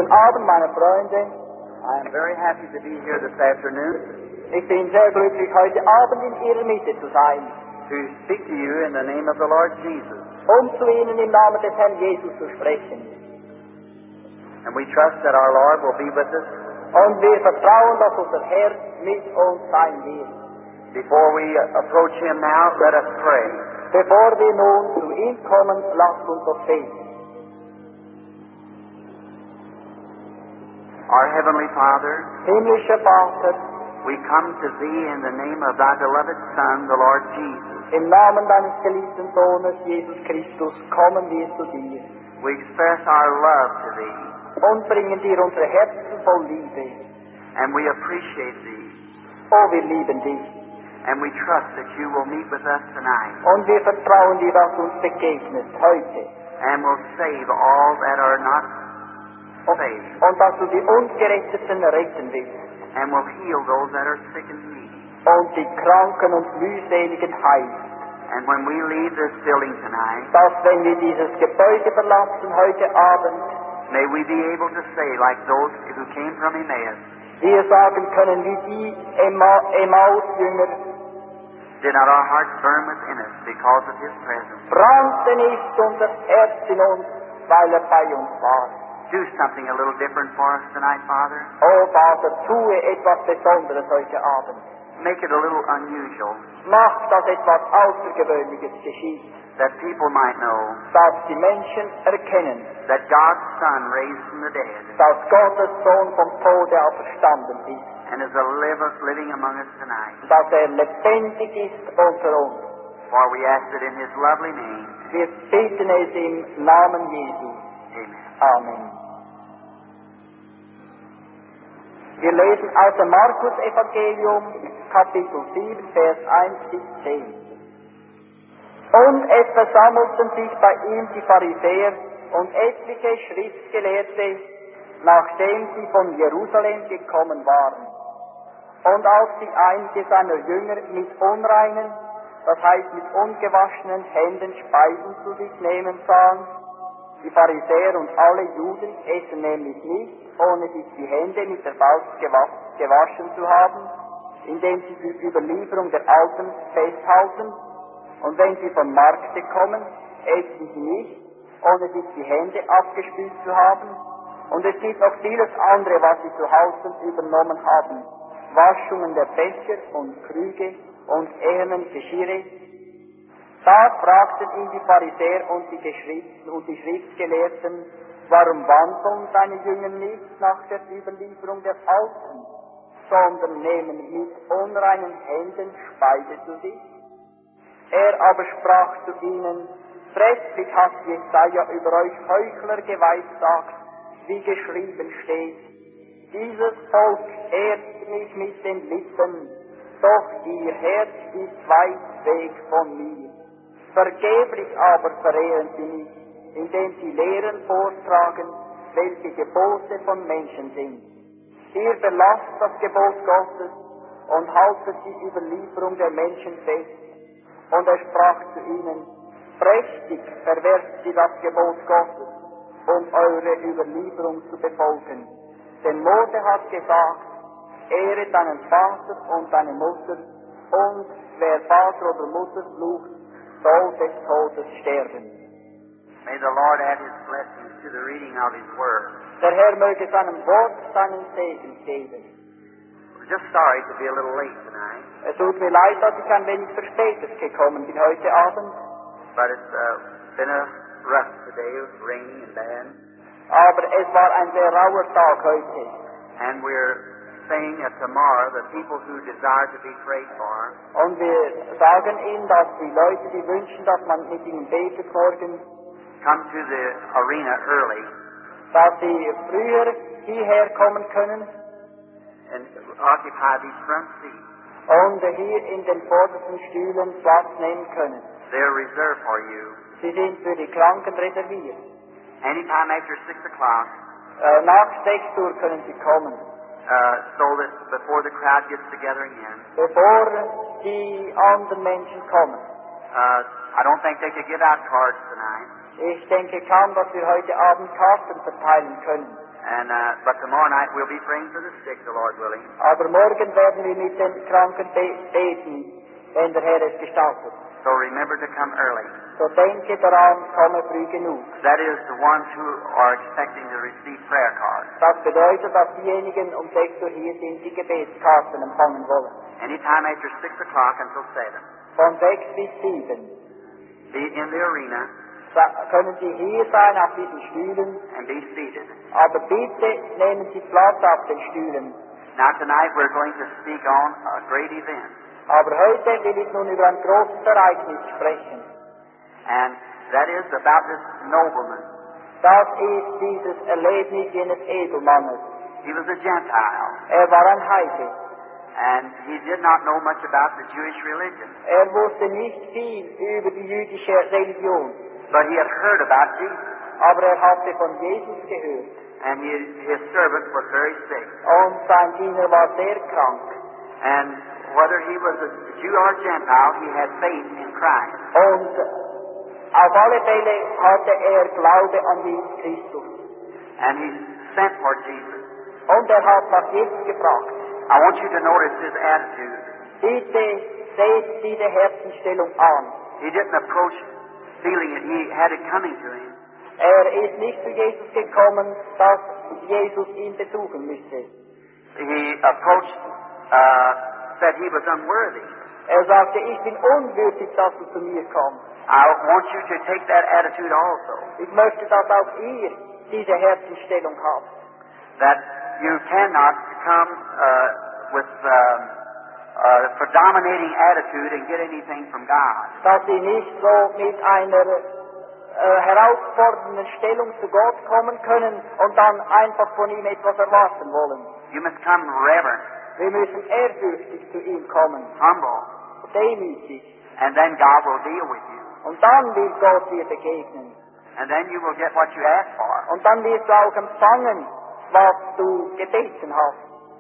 Guten Abend, meine Freunde. I am very happy to be here this afternoon Ich bin sehr glücklich, heute Abend in Ihrer Mitte zu sein, to speak to you in the name of the Lord Jesus. zu Ihnen im Namen des Herrn Jesus zu sprechen. And we trust that our Lord will be with us. Und wir vertrauen, dass unser Herr mit uns sein wird. Before we approach Him now, let us pray. Bevor wir nun zu ihm kommen, lasst uns doch beten. Our Heavenly Father, Himmlischer Vater, we come to Thee in the name of Thy beloved Son, the Lord Jesus. im Namen deines geliebten Sohnes, Jesus Christus, kommen wir zu dir We express our love to Thee, und bringen dir unsere Herzen voll Liebe. and we appreciate Thee, Oh, wir lieben dich. and we trust that You will meet with us tonight, Und wir vertrauen dir, dass du uns begegnest heute. and will save all that are not saved, Und dass du die Ungeretteten retten willst. and will heal those that are sick and needy. Und die Kranken und Mühseligen heilst. And when we leave this building tonight, Dass, wenn wir dieses Gebäude verlassen heute Abend, may we be able to say, like those who came from Emmaus, wir sagen können, wie die Emmaus-Jünger, did not our hearts burn within us because of His presence? brannte nicht unser Herz in uns, weil bei uns war. Do something a little different for us tonight, Father. Oh Vater, tue etwas Besonderes heute Abend. Make it a little unusual, Mach, dass etwas Außergewöhnliches geschieht, that people might know dass die Menschen erkennen, that God's Son raised from the dead dass Gottes Sohn vom Tode auferstanden ist, and is living among us tonight. dass lebendig ist unter uns. For we ask it in His lovely name. Wir beten es im Namen Jesu. Amen. Amen. Wir lesen aus dem Markus-Evangelium, Kapitel 7, Vers 1 bis 10. Und es versammelten sich bei ihm die Pharisäer und etliche Schriftgelehrte, nachdem sie von Jerusalem gekommen waren. Und als sie einige seiner Jünger mit unreinen, das heißt mit ungewaschenen Händen Speisen zu sich nehmen sahen, die Pharisäer und alle Juden essen nämlich nicht, ohne sich die Hände mit der Faust gewaschen zu haben, indem sie die Überlieferung der Alten festhalten, und wenn sie vom Markte kommen, essen sie nicht, ohne sich die Hände abgespült zu haben, und es gibt noch vieles andere, was sie zu Hause übernommen haben, Waschungen der Becher und Krüge und ehernen Geschirre. Da fragten ihn die Pharisäer und die Schriftgelehrten, warum wandeln deine Jünger nicht nach der Überlieferung der Alten, sondern nehmen mit unreinen Händen Speise zu sich? Er aber sprach zu ihnen, trefflich hat Jesaja über euch Heuchler geweissagt, wie geschrieben steht, dieses Volk ehrt mich mit den Lippen, doch ihr Herz ist weit weg von mir. Vergeblich aber verehren sie mich, indem sie Lehren vortragen, welche Gebote von Menschen sind. Ihr verlasst das Gebot Gottes und haltet die Überlieferung der Menschen fest. Und er sprach zu ihnen, prächtig verwerft ihr das Gebot Gottes, um eure Überlieferung zu befolgen. Denn Mose hat gesagt, ehre deinen Vater und deine Mutter, und wer Vater oder Mutter flucht, soll des Todes sterben. May the Lord add His blessings to the reading of His Word. Der Herr möge seinem Wort seinen Segen geben. We're just sorry to be a little late tonight, Es tut mir leid, dass ich ein wenig verspätet gekommen bin heute Abend, but it's been a rough today, rainy and bad, aber es war ein sehr rauer Tag heute. and we're saying that tomorrow the people who desire to be prayed for Und wir sagen ihnen, dass die Leute, die wünschen, dass man mit ihnen betet morgen, come to the arena early dass sie früher hierher kommen können and occupy these front seats. und hier in den vordersten Stühlen Platz nehmen können. They're reserved for you. Sie sind für die Kranken reserviert. Anytime after 6 o'clock, Nach 6 Uhr können sie kommen, so that before the crowd gets together again. bevor die anderen Menschen kommen. I don't think they could give out cards tonight. Ich denke kaum, dass wir heute Abend Karten verteilen können. But tomorrow night we'll be praying for the sick, the Lord willing. Aber morgen werden wir mit den Kranken beten, wenn der Herr es gestaltet. So remember to come early. So denke daran, komme früh genug. That is the ones who are expecting to receive prayer cards. Das bedeutet, dass diejenigen um 6 Uhr hier sind, die Gebetskarten empfangen wollen. Anytime after 6 o'clock until 7. Von 6 bis 7 Be in the arena können Sie hier sein auf diesen Stühlen, and be seated. aber bitte nehmen Sie Platz auf den Stühlen. Now tonight we're going to speak on a great event. Aber heute will ich nun über ein großes Ereignis sprechen. And that is about this nobleman. Das ist dieses Erlebnis jenes Edelmannes. He was a Gentile. Er war ein Heide. And he did not know much about the Jewish religion. Er wusste nicht viel über die jüdische Religion. But he had heard about Jesus. Aber er hatte von Jesus gehört. And his servant was very sick. Und sein Diener war sehr krank. And whether he was a Jew or a Gentile, he had faith in Christ. Und auf alle Fälle hatte er Glaube an Jesus Christus. And he sent for Jesus. Und er hat nach Jesus gefragt. I want you to notice his attitude. Bitte seht diese Herzensstellung an. He didn't approach feeling it. He had it coming to him. Er ist nicht zu Jesus gekommen, dass Jesus ihn besuchen müsste. He approached, said he was unworthy. Er sagte, ich bin unwürdig, dass du zu mir kommst. I want you to take that attitude also. Ich möchte, dass auch ihr diese Herzensstellung habt. That you cannot come with predominating attitude and get anything from God. Dass sie nicht so mit einer herausfordernden Stellung zu Gott kommen können und dann einfach von ihm etwas erwarten wollen. You must come reverent, Wir müssen ehrfürchtig zu ihm kommen, humble, demütig. and then God will deal with you. Und dann will Gott dir begegnen. And then you will get what you ask for. Und dann wirst du auch empfangen, was du gebeten hast.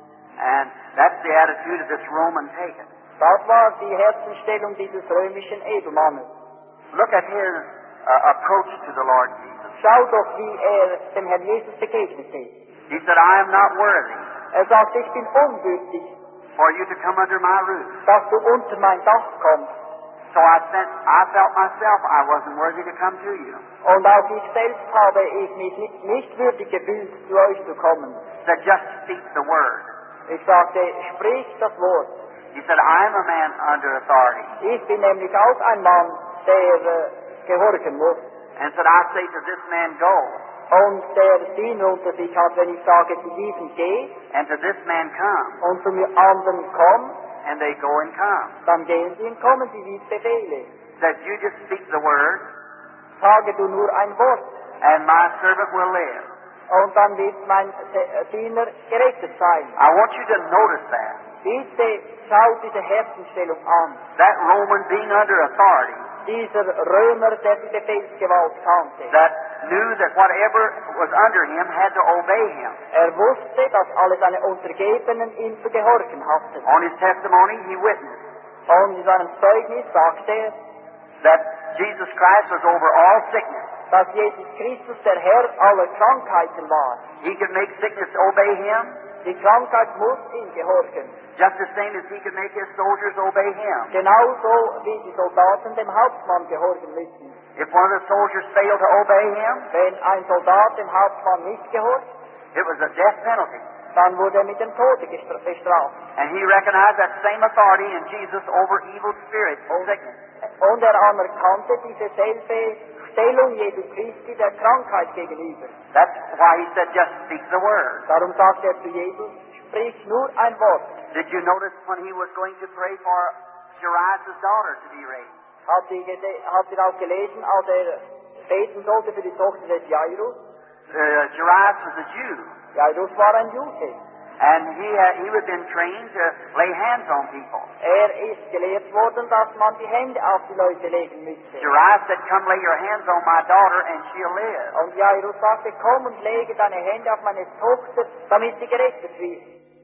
And that's the attitude of this Roman pagan. Das war die Herzensstellung dieses römischen Edelmannes. Look at his approach to the Lord Jesus. Schau doch, wie er dem Herrn Jesus begegnete. He said, I am not worthy Er sagte, ich bin unwürdig, for you to come under my roof. dass du unter mein Dach kommst. So I felt myself I wasn't worthy to come to you. Und auch ich selbst habe ich mich nicht würdig gefühlt, zu euch zu kommen. He said, just speak the word. Ich sagte, sprich das Wort. He said, I am a man under authority. Ich bin nämlich auch ein Mann, der gehorchen muss. And said, I say to this man, go. Und der Diener unter sich hat, wenn ich sage, zu diesem geh, And to this man, come. und zu mir anderen komm, And they go and come. dann gehen sie und kommen sie, wie ich befehle. Said, you just speak the word, Sage du nur ein Wort, and my servant will live. und dann wird mein Diener gerettet sein. I want you to notice that. Bitte schau diese Herzensstellung an. That Roman being under authority, Dieser Römer, der die Befehlsgewalt kannte. that knew that whatever was under him had to obey him. Er wusste, dass alle seine Untergebenen ihm zu gehorchen hatten. On his testimony, he witnessed Und in seinem Zeugnis sagte er, that Jesus Christ was over all sickness. dass Jesus Christus der Herr aller Krankheiten war. He could make sickness obey him, Die Krankheit muss ihm gehorchen. just the same as he could make his soldiers obey him. Genauso wie die Soldaten dem Hauptmann gehorchen müssen. If one of the soldiers failed to obey him, Wenn ein Soldat dem Hauptmann nicht gehorcht, it was a death penalty. dann wurde er mit dem Tode bestraft. And he recognized that same authority in Jesus over evil spirits and sickness. Und er anerkannte diese selbe Stellung Jesu Christi der Krankheit gegenüber. That's why he said, just speak the word. Darum sagte er zu Jesus, sprich nur ein Wort. Did you notice when he was going to pray for Jairus' daughter to be raised? Habt ihr auch gelesen, als er beten sollte für die Tochter des Jairus? Jairus was a Jew, Jairus war ein Jude. and he had been trained to lay hands on people. Er ist gelehrt worden, dass man die Hände auf die Leute legen müsste. Jairus said, come lay your hands on my daughter and she'll live. Und Jairus sagte, komm und lege deine Hände auf meine Tochter, damit sie gerettet wird.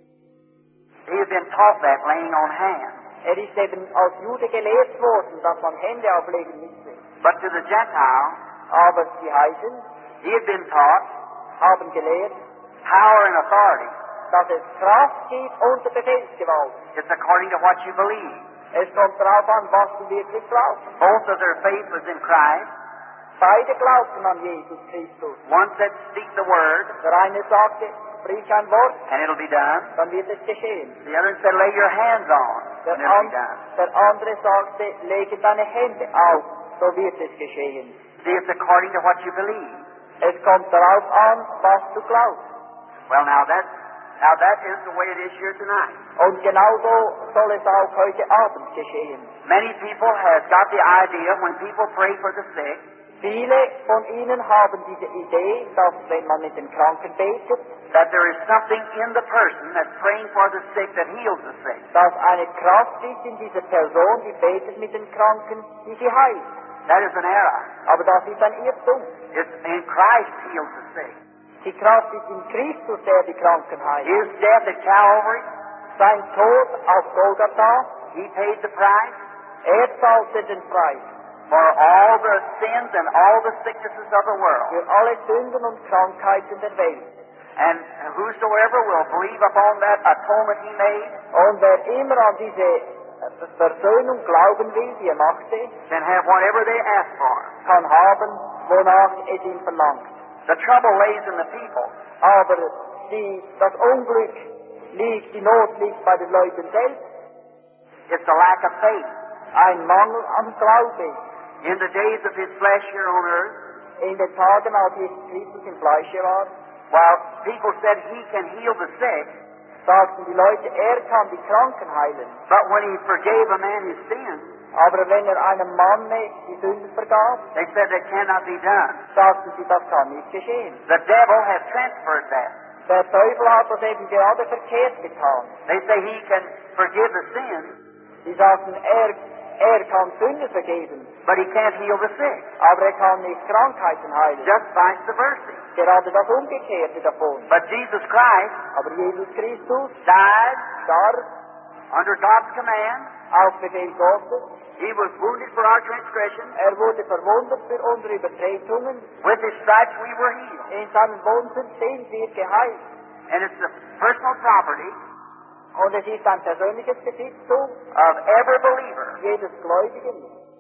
He had been taught that, laying on hands. Er ist eben als Jude gelehrt worden, dass man Hände auflegen müsse. But to the Gentile, Aber die Heiden he had been taught haben gelehrt, power and authority. dass es Kraft gibt unter Befehlsgewalt. It's according to what you believe. Es kommt darauf an, was du wirklich glaubst. Both of their faith was in Christ. Beide glaubten an Jesus Christus. One said, speak the word, Der eine sagte, sprich ein Wort, and it'll be done. dann wird es geschehen. The other said, lay your hands on, Der, and it'll be done. der andere sagte, lege deine Hände auf, so wird es geschehen. See, it's according to what you believe. Es kommt darauf an, was du glaubst. Well, now that is the way it is here tonight. Und genauso soll es auch heute Abend geschehen. Many people have got the idea when people pray for the sick, Viele von ihnen haben diese Idee, dass wenn man mit den Kranken betet, that there is something in the person that's praying for the sick that heals the sick. dass eine Kraft ist in dieser Person, die betet mit den Kranken, die sie heilt. That is an error. Aber das ist ein Irrtum. It's in Christ heals the sick. Die Kraft ist in Christus, der die Kranken heilt. His death at Calvary, Sein Tod auf Golgatha, He paid the price zahlte den Preis for all the sins and all the sicknesses of the world. für alle Sünden und Krankheiten der Welt. And whosoever will believe upon that atonement He made Und wer immer an diese Versöhnung glauben will, die er machte, can have whatever they ask for. kann haben, wonach es ihm verlangt. The trouble lays in the people. Aber das Unglück liegt, die Not liegt bei den Leuten selbst. It's the lack of faith. Ein Mangel an Glaube. In the days of His flesh here on earth, In den Tagen, als Jesus Christus im Fleische war, while people said He can heal the sick, sagten die Leute, er kann die Kranken heilen. but when He forgave a man his sins, Aber wenn er einem Mann die Sünden vergab, they said that cannot be done. sagten sie, das kann nicht geschehen. The devil has transferred that. Der Teufel hat das eben gerade verkehrt getan. They say He can forgive the sins, Sie sagten, er kann Sünden vergeben, but He can't heal the sick. aber er kann nicht Krankheiten heilen. Just vice versa. Gerade das Umgekehrte davon. But Jesus Christ Aber Jesus Christus died starb under God's command. auf Befehl Gottes. He was wounded for our transgressions. Er wurde verwundet für unsere Übertretungen. With His stripes we were healed. In seinen Wunden sind wir geheilt. And it's the personal property Und es ist ein persönliches Besitztum of every believer jedes Gläubigen.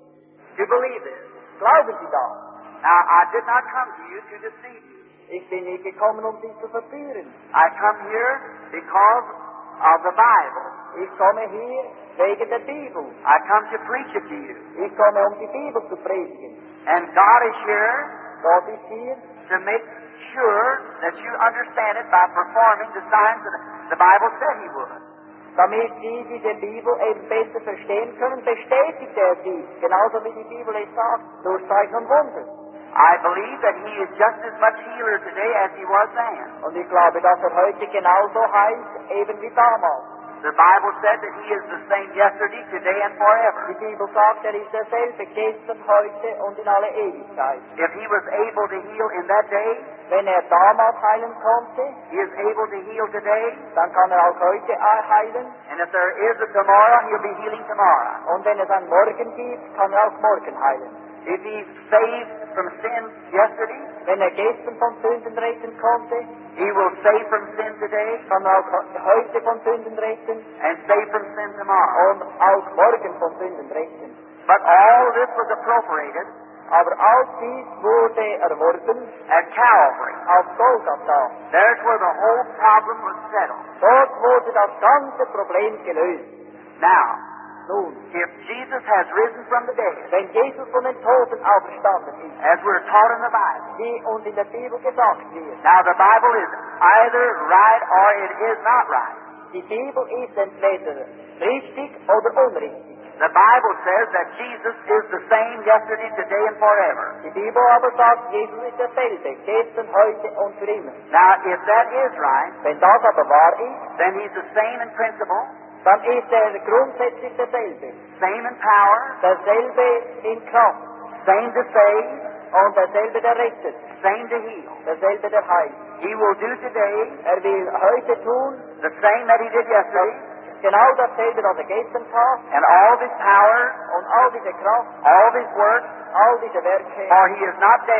to believe this. Glauben Sie das? Now, I did not come to you to deceive you. Ich bin nicht gekommen, um Sie zu verführen. I come here because of the Bible. Ich komme hier wegen der Bibel. I come to preach it to you. Ich komme, um die Bibel zu predigen. And God is here Gott ist hier, to make sure that you understand it by performing the signs that the Bible said He would. damit Sie diese Bibel eben besser verstehen können, bestätigt er sie, genauso wie die Bibel es sagt, durch Zeichen und Wunder. I believe that He is just as much healer today as He was then. Und ich glaube, dass er heute genauso heilt, eben wie damals. The Bible said that He is the same yesterday, today, and forever. Die Bibel sagt, er ist derselbe gestern, heute und in alle Ewigkeit. If He was able to heal in that day, Wenn er damals heilen konnte, He is able to heal today. dann kann er auch heute heilen. And if there is a tomorrow, He'll be healing tomorrow. Und wenn es einen Morgen gibt, kann er auch morgen heilen. If He saved from sin yesterday, Wenn er gestern von Sünden retten konnte, He will save from sin today kann er auch heute von Sünden retten and save from sin tomorrow. und auch morgen von Sünden retten. But all this was appropriated Aber all dies wurde erworben at Calvary. auf Golgatha. There's where the whole problem was settled. Dort wurde das ganze Problem gelöst. Now, Nun, if Jesus has risen from the dead, wenn Jesus von den Toten auferstanden ist, as we're taught in the Bible, wie uns in der Bibel gesagt wird, now the Bible is either right or it is not right. die Bibel ist entweder richtig oder unrichtig. The Bible says that Jesus is the same yesterday, today, and forever. Die Bibel aber sagt, Jesus ist derselbe, gestern, heute und für immer. Now, if that is right, Wenn das aber wahr ist, then He's the same in principle, dann ist er grundsätzlich derselbe. same in power, Derselbe in Kraft same to save, und derselbe der rettet, same to heal. derselbe der heilt. He will do today Er will heute tun, the same that He did yesterday, genau dasselbe, was er gestern tat, and all His power, und all diese Kraft, all His work, all diese Werke, for He is not dead,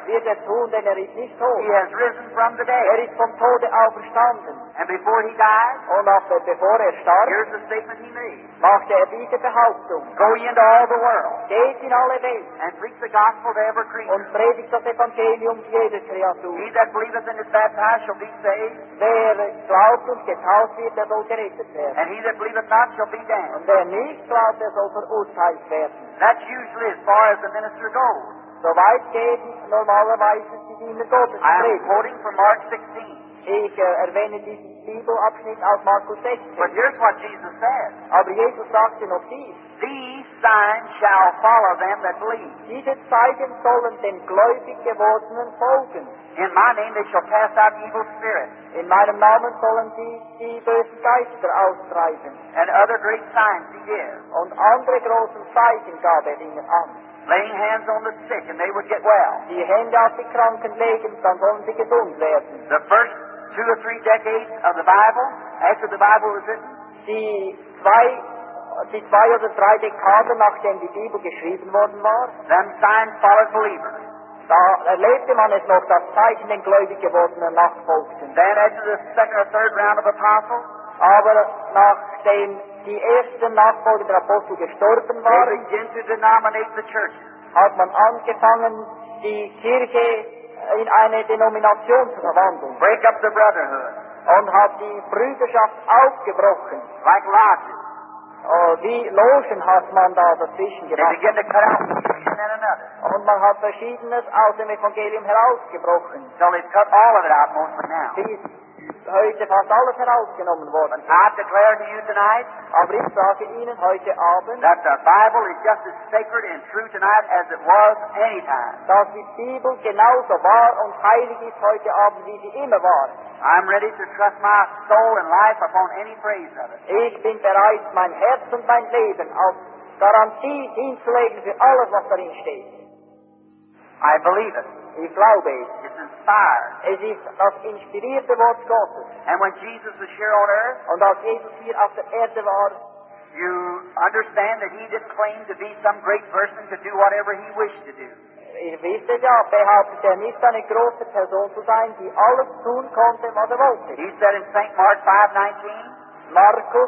wird er tun, denn er ist nicht tot. He has risen from the Er dead. ist vom Tode auferstanden. And before he died, Und bevor er starb, here's the statement he made. machte er diese Behauptung. Go ye into all the world Geht in alle Welt and preach the gospel to every creature. und predigt das Evangelium jeder Kreatur. He that believeth and is baptized shall be saved, Wer glaubt und getauft wird, der soll gerettet werden. and he that believeth not shall be damned. Und wer nicht glaubt, der soll verurteilt werden. That's usually as far as the minister goes. Soweit gehen normalerweise die Diener Gottes I am predigen. quoting from Mark 16. Ich erwähne diesen Bibelabschnitt aus Markus But 16. here's what Jesus said. Aber Jesus sagte noch dies. These signs shall follow them that believe. Diese Zeichen sollen den gläubig gewordenen folgen. In my name they shall cast out evil spirits, In meinem Namen sollen sie die bösen Geister austreiben. and other great signs he did, Und andere großen Zeichen gab er ihnen an. laying hands on the sick, and they would get well. Die Hände auf die Kranken legen, dann sollen sie gesund werden. The first 2 or 3 decades of the Bible, after the Bible was written, Die zwei oder drei Dekaden, nachdem die Bibel geschrieben worden war, them signs followed believers. da erlebte man es noch, dass Zeichen den gläubig gewordenen nachfolgten. Then after the second or third round of apostles, Aber nachdem die ersten Nachfolger der Apostel gestorben they waren, began to denominate the churches. hat man angefangen, die Kirche in eine Denomination zu verwandeln Break up the brotherhood, und hat die Brüderschaft aufgebrochen. like lodges. Wie Logen hat man da dazwischen They gemacht. began to cut out one and then another. Und man hat Verschiedenes aus dem Evangelium herausgebrochen. So they've cut all of it out mostly now. Bis heute fast alles herausgenommen worden ist. I declare to you tonight Aber ich sage Ihnen heute Abend, that the Bible is just as sacred and true tonight as it was any time. dass die Bibel genauso wahr und heilig ist heute Abend, wie sie immer war. I'm ready to trust my soul and life upon any phrase of it. Ich bin bereit, mein Herz und mein Leben auf Garantie hinzulegen für alles, was darin steht. I believe it. Ich glaube es. It's inspired. Es ist das inspirierte Wort Gottes. And when Jesus was here on earth, Und als Jesus hier auf der Erde war, you understand that he didn't claim to be some great person to do whatever he wished to do. ihr wisst es ja, behauptet er nicht, eine große Person zu sein, die alles tun konnte, was er wollte. He said in St. Mark 5:19, Markus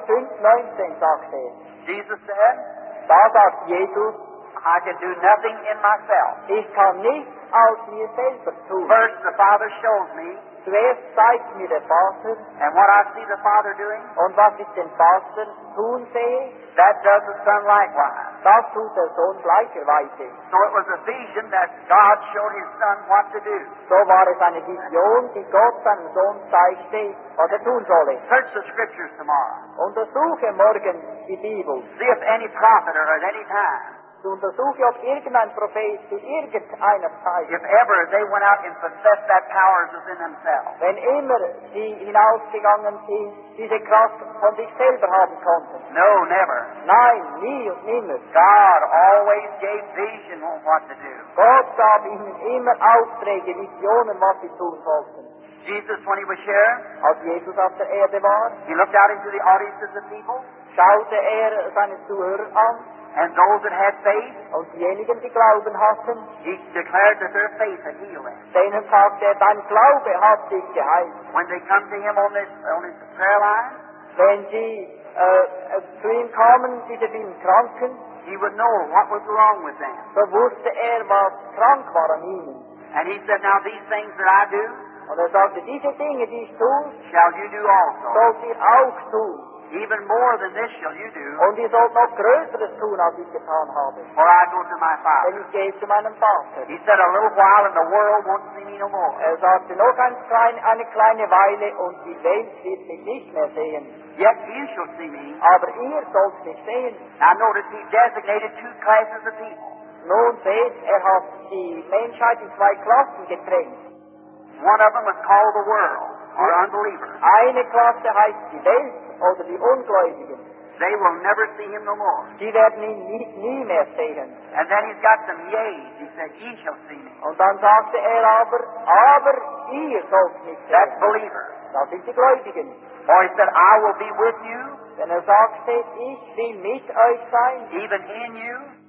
5,19 sagt er. Jesus said, Da sagt Jesus, I can do nothing in myself. ich kann nichts aus mir selber tun. First, the Father shows me, Zuerst zeigt mir der Vater, and what I see the Father doing, und was ich den Vater tun sehe, that does the Son likewise. das tut der Sohn gleicherweise. So it was a vision that God showed His Son what to do. So war es eine Vision, die Gott seinem Sohn zeigte, was er tun solle. Search the Scriptures tomorrow. Untersuche morgen die Bibel. See if any prophet or at any time, Untersuche, ob irgendein Prophet zu irgendeiner Zeit, if ever they went out and possessed that power as within themselves. wenn immer sie hinausgegangen sind, diese Kraft von sich selber haben konnten. No, never. Nein, nie und nimmer. God always gave vision on what to do. Gott gab ihnen immer Aufträge, Visionen, was sie tun sollten. Jesus, when He was here, Als Jesus auf der Erde war, He looked out into the audiences of people, schaute er seine Zuhörer an and those that had faith, und diejenigen, die Glauben hatten, He declared that their faith had healed them. denen sagte er, dein Glaube hat dich geheilt. When they come to Him on His prayer line, Wenn sie zu ihm kamen, diese vielen Kranken, He would know what was wrong with them. so wusste er, was krank war an ihnen. And He said, now these things that I do, Und er sagte, diese Dinge, die ich tue, shall you do also. sollt ihr auch tun. Even more than this shall you do, Und ihr sollt noch Größeres tun, als ich getan habe. for I go to my Denn Father. ich gehe zu meinem Vater. He said, a little while and the world won't see me no more. Er sagte, noch eine kleine Weile und die Welt wird mich nicht mehr sehen. Yet you shall see me. Aber ihr sollt mich sehen. Now notice He designated 2 classes of people. Nun seht, er hat die Menschheit in 2 Klassen getrennt. One of them was called the world, or unbelievers. Eine Klasse heißt die Welt oder die Ungläubigen. They will never see Him no more. Die werden ihn nie mehr sehen. And then He's got some yeas. He said, ye shall see me. Und dann sagte er aber ihr sollt mich That's sehen. believers. Das sind die Gläubigen. Or He said, I will be with you, Denn er sagte, ich will mit euch sein, even in you,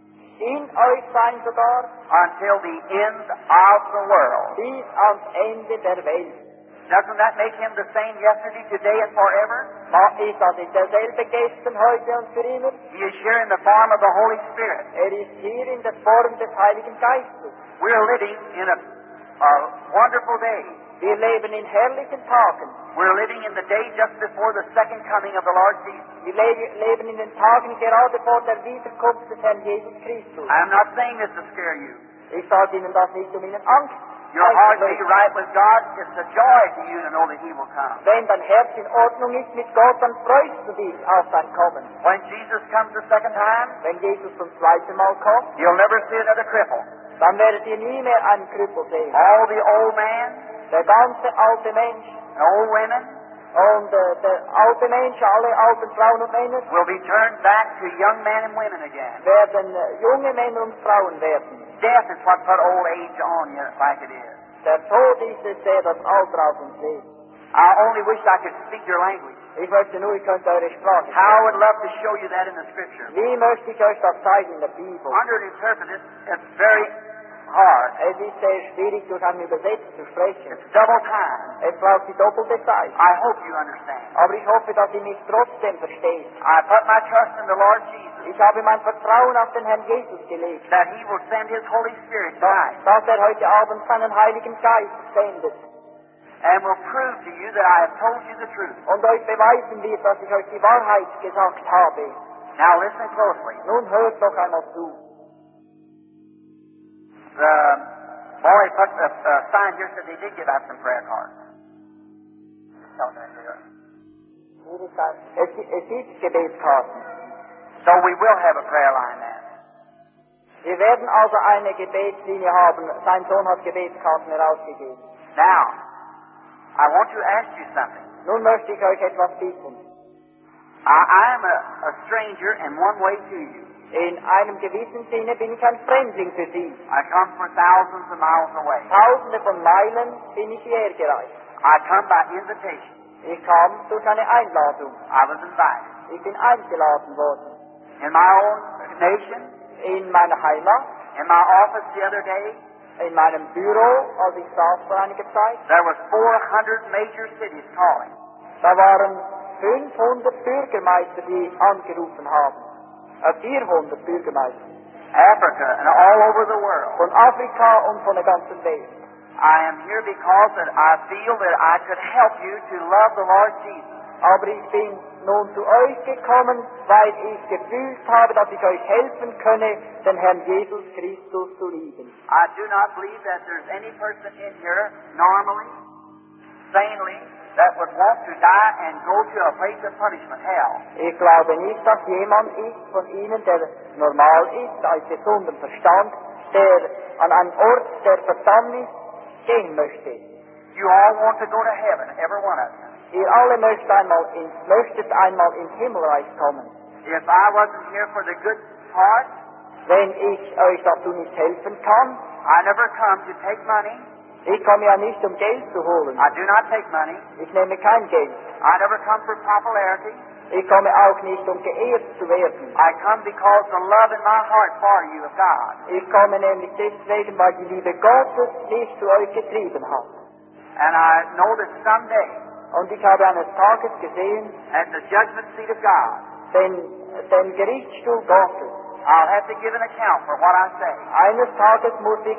in euch sein sogar, until the end of the world. bis ans Ende der Welt. Doesn't that make him the same yesterday, today, and forever? Ist das nicht derselbe gestern, heute und für immer? He is here in the form of the Holy Spirit. Ist hier in der Form des Heiligen Geistes. We're living in a wonderful day. Wir leben in herrlichen Tagen. We're living in the day just before the second coming of the Lord Jesus. Wir leben in den Tagen gerade vor der Wiederkunft des Herrn Jesus Christus. I'm not saying this to scare you. Ich sage Ihnen das nicht, um Ihnen Angst Your heart be einzuflößen. right with God. It's a joy to you to know that He will come. Wenn dein Herz in Ordnung ist mit Gott, dann freust du dich auf sein Kommen. When Jesus comes the second time, Wenn Jesus zum zweiten Mal kommt, you'll never see another cripple. dann werdet ihr nie mehr einen Krüppel sehen. All the old man, Der ganze alte Mensch the old women und der alte Mensch, alle alten Frauen und Männer, will be turned back to young men and women again. werden junge Männer und Frauen werden. Death is what put old age on you like it is. Der Tod ist es, der das Alter auf uns legt. I only wish I could speak your language. Ich möchte nur, ich könnte eure Sprache How I would sprechen. love to show you that in the Scripture. Wie möchte ich euch das zeigen in der Bibel? Under an interpreter, it's very hard. Es ist sehr schwierig, durch einen Übersetzer zu sprechen. It's double time. Es braucht die doppelte Zeit. I hope you understand. Aber ich hoffe, dass ihr mich trotzdem versteht. I put my trust in the Lord Jesus Ich habe mein Vertrauen auf den Herrn Jesus gelegt, that He will send His Holy Spirit tonight dass er heute Abend seinen Heiligen Geist sendet and will prove to you that I have told you the truth. und euch beweisen wird, dass ich euch die Wahrheit gesagt habe. Now listen closely. Nun hört doch einmal zu. The boy put a sign here said they did give out some prayer cards. Es gibt Gebetskarten. So we will have a prayer line then. Wir werden also eine Gebetslinie haben. Sein Sohn hat Gebetskarten herausgegeben. Now, I want to ask you something. Nun möchte ich euch etwas bitten. I am a stranger in one way to you. In einem gewissen Sinne bin ich ein Fremdling für Sie. I come from thousands of miles away. Tausende von Meilen bin ich hierher gereist. I come by invitation. Ich kam durch eine Einladung. I was invited. Ich bin eingeladen worden. In my own nation, In meiner Heimat, in my office the other day, in meinem Büro, als ich saß vor einiger Zeit, there was 400 major cities calling. da waren 500 Bürgermeister, die angerufen haben. 400 Bürgermeister. Africa and all over the world. Von Afrika und von der ganzen Welt. I am here because that I feel that I could help you to love the Lord Jesus. Aber ich bin nun zu euch gekommen, weil ich gefühlt habe, dass ich euch helfen könne, den Herrn Jesus Christus zu lieben. I do not believe that there's any person in here, normally, sanely, that would want to die and go to a place of punishment, hell. Ich glaube nicht, dass jemand ist von Ihnen, der normal ist, als gesundem Verstand, der an einen Ort der Verdammnis gehen möchte. You all want to go to heaven, every one of you. Ihr alle möchtet einmal ins Himmelreich kommen. If I wasn't here for the good part, Wenn ich euch dazu nicht helfen kann, I never come to take money. ich komme ja nicht, um Geld zu holen. I do not take money. Ich nehme kein Geld. I never come for popularity. Ich komme auch nicht, um geehrt zu werden. I come because the love in my heart for you of God. Ich komme nämlich deswegen, weil die Liebe Gottes mich zu euch getrieben hat. And I know that someday, Und ich habe eines Tages gesehen, at the judgment seat of God, den Gerichtsstuhl Gottes. I'll have to give an account for what I say. Eines Tages muss ich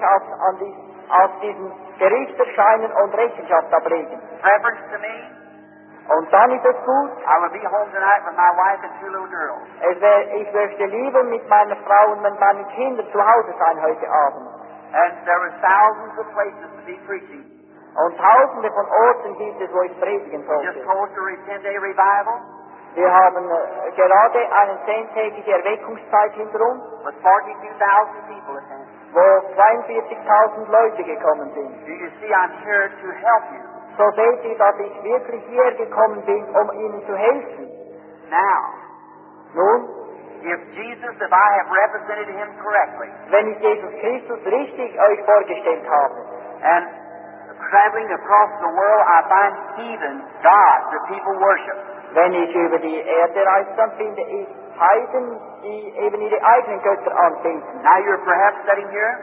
auf diesem Gericht erscheinen und Rechenschaft ablegen. Reference to me, Und dann ist es gut, I will be home tonight with my wife and 2 little girls. ich möchte lieber mit meiner Frau und mit meinen Kindern zu Hause sein heute Abend. And there were thousands of places to be preaching. Und tausende von Orten gibt es, wo ich predigen Just sollte. closed a 10-day revival Wir haben gerade eine 10-tägige Erweckungszeit hinter uns, with 42,000 people attending. wo 42.000 Leute gekommen sind. Do you see I'm here to help you? So seht ihr, dass ich wirklich hierher gekommen bin, um ihnen zu helfen. Now, Nun, if I have represented him correctly, wenn ich Jesus Christus richtig euch vorgestellt habe, and traveling across the world, I find heathen gods that people worship. wenn ich über die Erde reise, dann finde ich Heiden die eben ihre eigenen Götter anbeten. Now you're perhaps sitting here,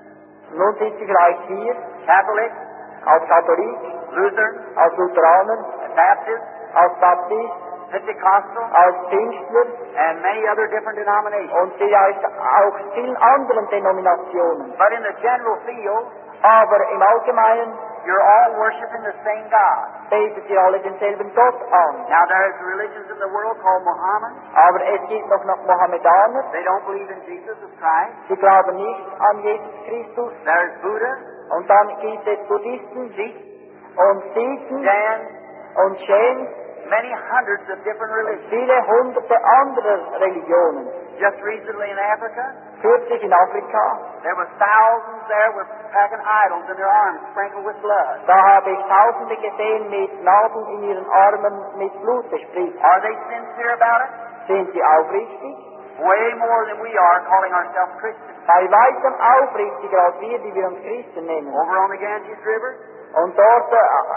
Nun sind sie vielleicht hier Catholic, als Katholik, Lutheran, als Lutheraner, Baptist, als Baptist, Pentecostal, als Pfingstler and many other different denominations. und vielleicht auch vielen anderen Denominationen. But in the general field, Aber im Allgemeinen you're all worshiping the same God. beten sie alle denselben Gott an. Now there's religions in the world called Muhammad. Aber es gibt noch Mohammedaner, They don't believe in Jesus as Christ. sie glauben nicht an Jesus Christus. There's Buddha, Und dann gibt es Buddhisten Sikh, und Sikhen Jain, und Shen, many hundreds of different religions. viele hunderte anderer Religionen. Just recently in Africa, Kürzlich in Afrika, there were thousands there with packing idols in their arms sprinkled with blood. da habe ich Tausende gesehen mit Nadeln in ihren Armen mit Blut bespritzt. Are they sincere about it? Sind sie aufrichtig? Way more than we are calling ourselves Christians. Bei weitem aufrichtiger als wir, die wir uns Christen nennen. Over on the Ganges River, Und dort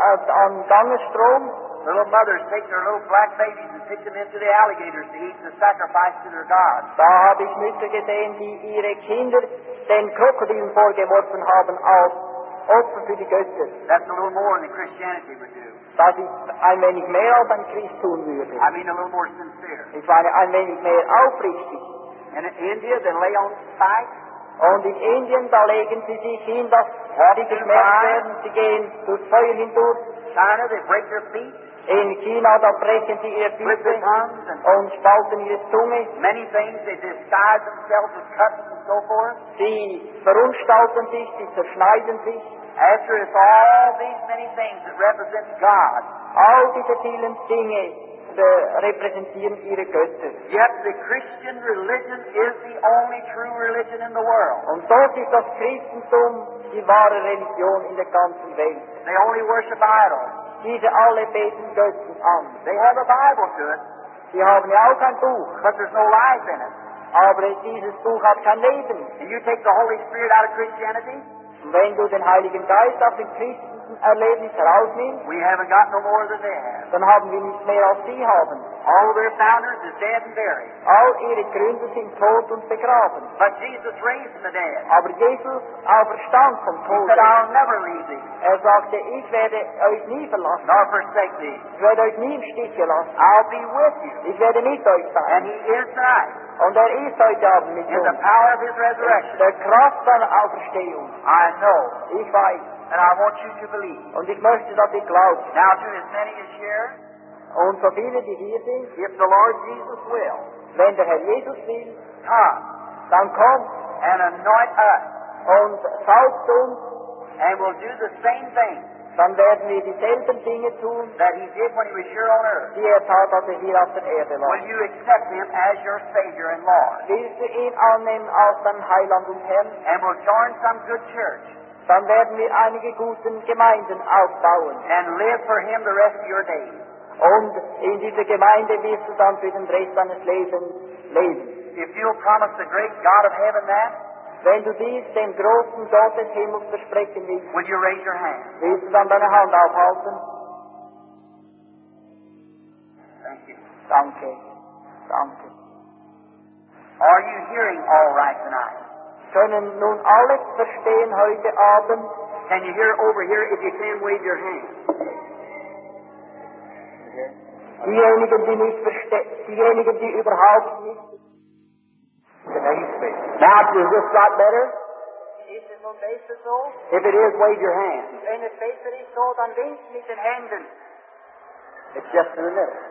am Gangesstrom, little mothers take their little black babies and pitch them into the alligators to eat the sacrifice to their gods. da habe ich Mütter gesehen, die ihre Kinder den Krokodilen vorgeworfen haben als Opfer für die Götter. That's a little more than Christianity would do. Das ist ein wenig mehr als ein Christ tun würde. I mean a little more sincere. Ich meine ein wenig mehr aufrichtig. And in India, they lay on spikes. Und in Indien, da legen sie sich hin, dass sie geschmerzt werden, sie gehen durchs Feuer hindurch. China, they break their feet, In China, da brechen sie ihre split their Füße tongues, and und spalten ihre Zunge. many things. They disguise themselves with cuts and so forth. Sie verunstalten sich, sie zerschneiden sich. After it's all these many things that represent God, All diese vielen Dinge repräsentieren ihre Götter. yet the Christian religion is the only true religion in the world. Und dort ist das Christentum die wahre Religion in der ganzen Welt. They only worship idols. Diese alle beten Götzen an. They have a Bible to it, Sie haben ja auch ein Buch, but there's no life in it. aber dieses Buch hat kein Leben. And you take the Holy Spirit out of Christianity, Und wenn du den Heiligen Geist aus dem Christenerlebnis herausnimmst, we haven't got no more than they have. dann haben wir nicht mehr als sie haben. All their founders is dead and buried. All ihre Gründer sind tot und begraben. But Jesus raised from the dead. Aber Jesus auferstand vom He Tod. said, I'll never leave thee, Er sagte, ich werde euch nie verlassen. nor forsake thee. Ich werde euch nie im Stiche lassen. I'll be with you. Ich werde mit euch And sein. he is tonight. Und er ist heute Abend mit In the uns. power of his resurrection. Der Kraft seiner Auferstehung. I know, Ich weiß. and I want you to believe. Und ich möchte, dass ihr glaubt. Now to as many as here, Und so viele, die hier sind, if the Lord Jesus will, wenn der Herr Jesus will, come dann kommt and anoint us, und salbt uns, and will do the same thing dann werden wir dieselben Dinge tun, that he did when he was here on earth. die er tat, als er hier auf der Erde war. Will you accept him as your Savior and Lord? Willst du ihn annehmen als dein Heiland und Herrn, And will join some good church dann werden wir einige guten Gemeinden aufbauen. and live for him the rest of your days. Und in dieser Gemeinde wirst du dann für den Rest deines Lebens leben. If you'll promise the great God of heaven that, Wenn du dies dem großen Gott des Himmels versprechen willst, will you raise your hand? willst du dann deine Hand aufhalten? Thank you. Danke. Danke. Are you hearing all right tonight? Können nun alle verstehen heute Abend? Can you hear over here? If you can, wave your hand. Diejenigen, die nicht verstehen, diejenigen, die überhaupt nicht. Now, does this got better? Ist es nun besser so? If it is, wave your hand. Wenn es besser ist so, dann winkt mit den Händen. It's just in the middle.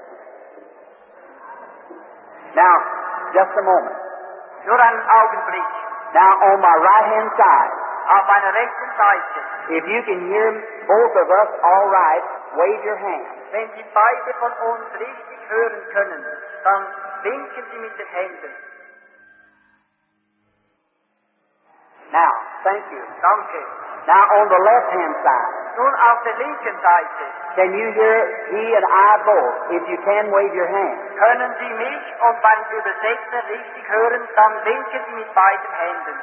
Now, just a moment. Nur einen Augenblick. Now, on my right hand side, Auf meiner rechten Seite. if you can hear both of us all right, wave your hand. Wenn Sie beide von uns richtig hören können, dann winken Sie mit den Händen. Now, thank you. Danke. Now, on the left hand side, Nun auf der linken Seite. can you hear he and I both? If you can, wave your hand. Können Sie mich und beim Übersetzer richtig hören, dann winken Sie mit beiden Händen.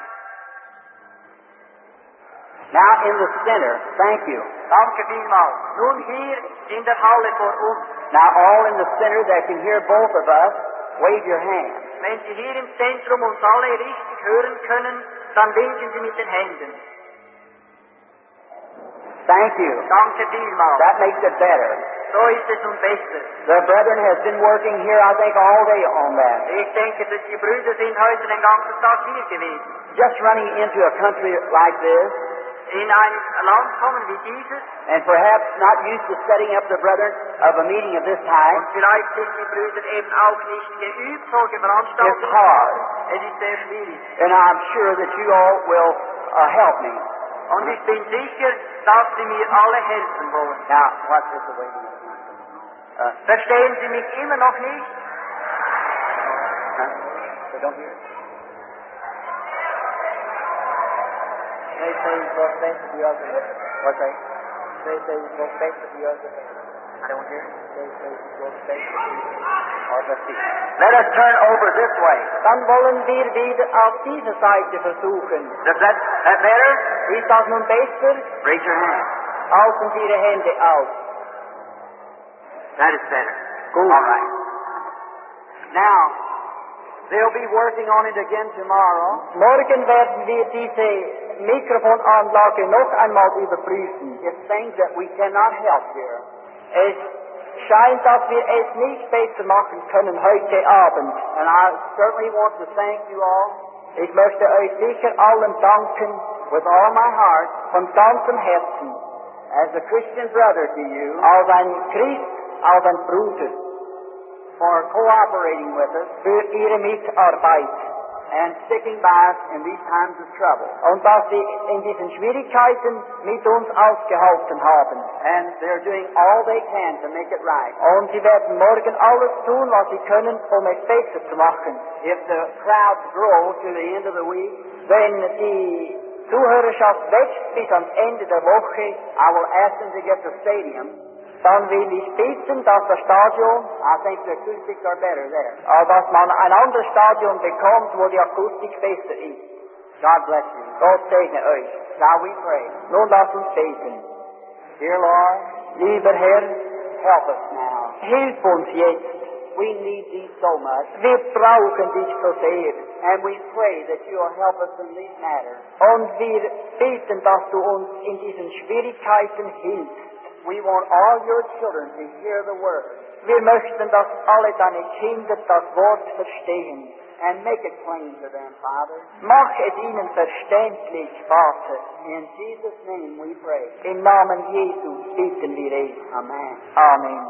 Now, in the center, thank you. Danke vielmals. Nun hier in der Halle vor uns. Now, all in the center that can hear both of us, wave your hand. Wenn Sie hier im Zentrum uns alle richtig hören können, dann winken Sie mit den Händen. Thank you. Danke vielmals. That makes it better. So ist es nun besser. The brethren has been working here, I think, all day on that. Ich denke, dass die Brüder sind heute den ganzen Tag hier gewesen. Just running into a country like this, In ein Land kommen wie dieses, and perhaps not used to setting up the brethren of a meeting of this type, und vielleicht sind die Brüder eben auch nicht geübt, solche is Veranstaltungen. hard. Es ist sehr schwierig. And I'm sure that you all will help me. Und ich bin sicher, dass Sie mir alle helfen wollen. Now, watch this away. Verstehen Sie mich immer noch nicht? They don't hear it? They say it goes better the other way. What's that? They say it goes better the other way. I don't hear it. They say it goes better the other way. Oh, let's see. Let us turn over this way. Dann wollen wir wieder auf diese Seite versuchen. Does that better? Ist das nun besser? Raise your hand. Halten Sie Ihre Hände auf. That is better. Gut. All right. Now, they'll be working on it again tomorrow. Morgen werden wir diese Mikrofonanlage noch einmal überprüfen. It's things that we cannot help here. Es scheint, dass wir es nicht besser machen können heute Abend. And I certainly want to thank you all Ich möchte euch sicher allen danken, with all my heart von ganzem Herzen, as a Christian brother to you als ein Christ, als ein Bruder, for cooperating with us für ihre Mitarbeit. and sticking by us in these times of trouble. Und dass sie in diesen Schwierigkeiten mit uns ausgehalten haben. And they're doing all they can to make it right. Und sie werden morgen alles tun, was sie können, um es besser zu machen. If the crowds grow to the end of the week, Wenn die Zuhörerschaft wächst bis ans Ende der Woche, I will ask them to get the stadium. dann will ich bitten, dass das Stadion, I think the acoustics are better there. dass man ein anderes Stadion bekommt, wo die Akustik besser ist. God bless you. Gott segne euch. Shall we pray? Nun lasst uns beten. Dear Lord, Lieber Herr, help us now. hilf uns jetzt. We need thee so much. Wir brauchen dich so sehr. And we pray that you will help us in these matters. Und wir beten, dass du uns in diesen Schwierigkeiten hilfst. We want all your children to hear the word Wir möchten, dass alle deine Kinder das Wort verstehen. and make it plain to them, Father. Mach es ihnen verständlich, Vater. In Jesus' name we pray. Im Namen Jesu bitten wir es. Amen. Amen.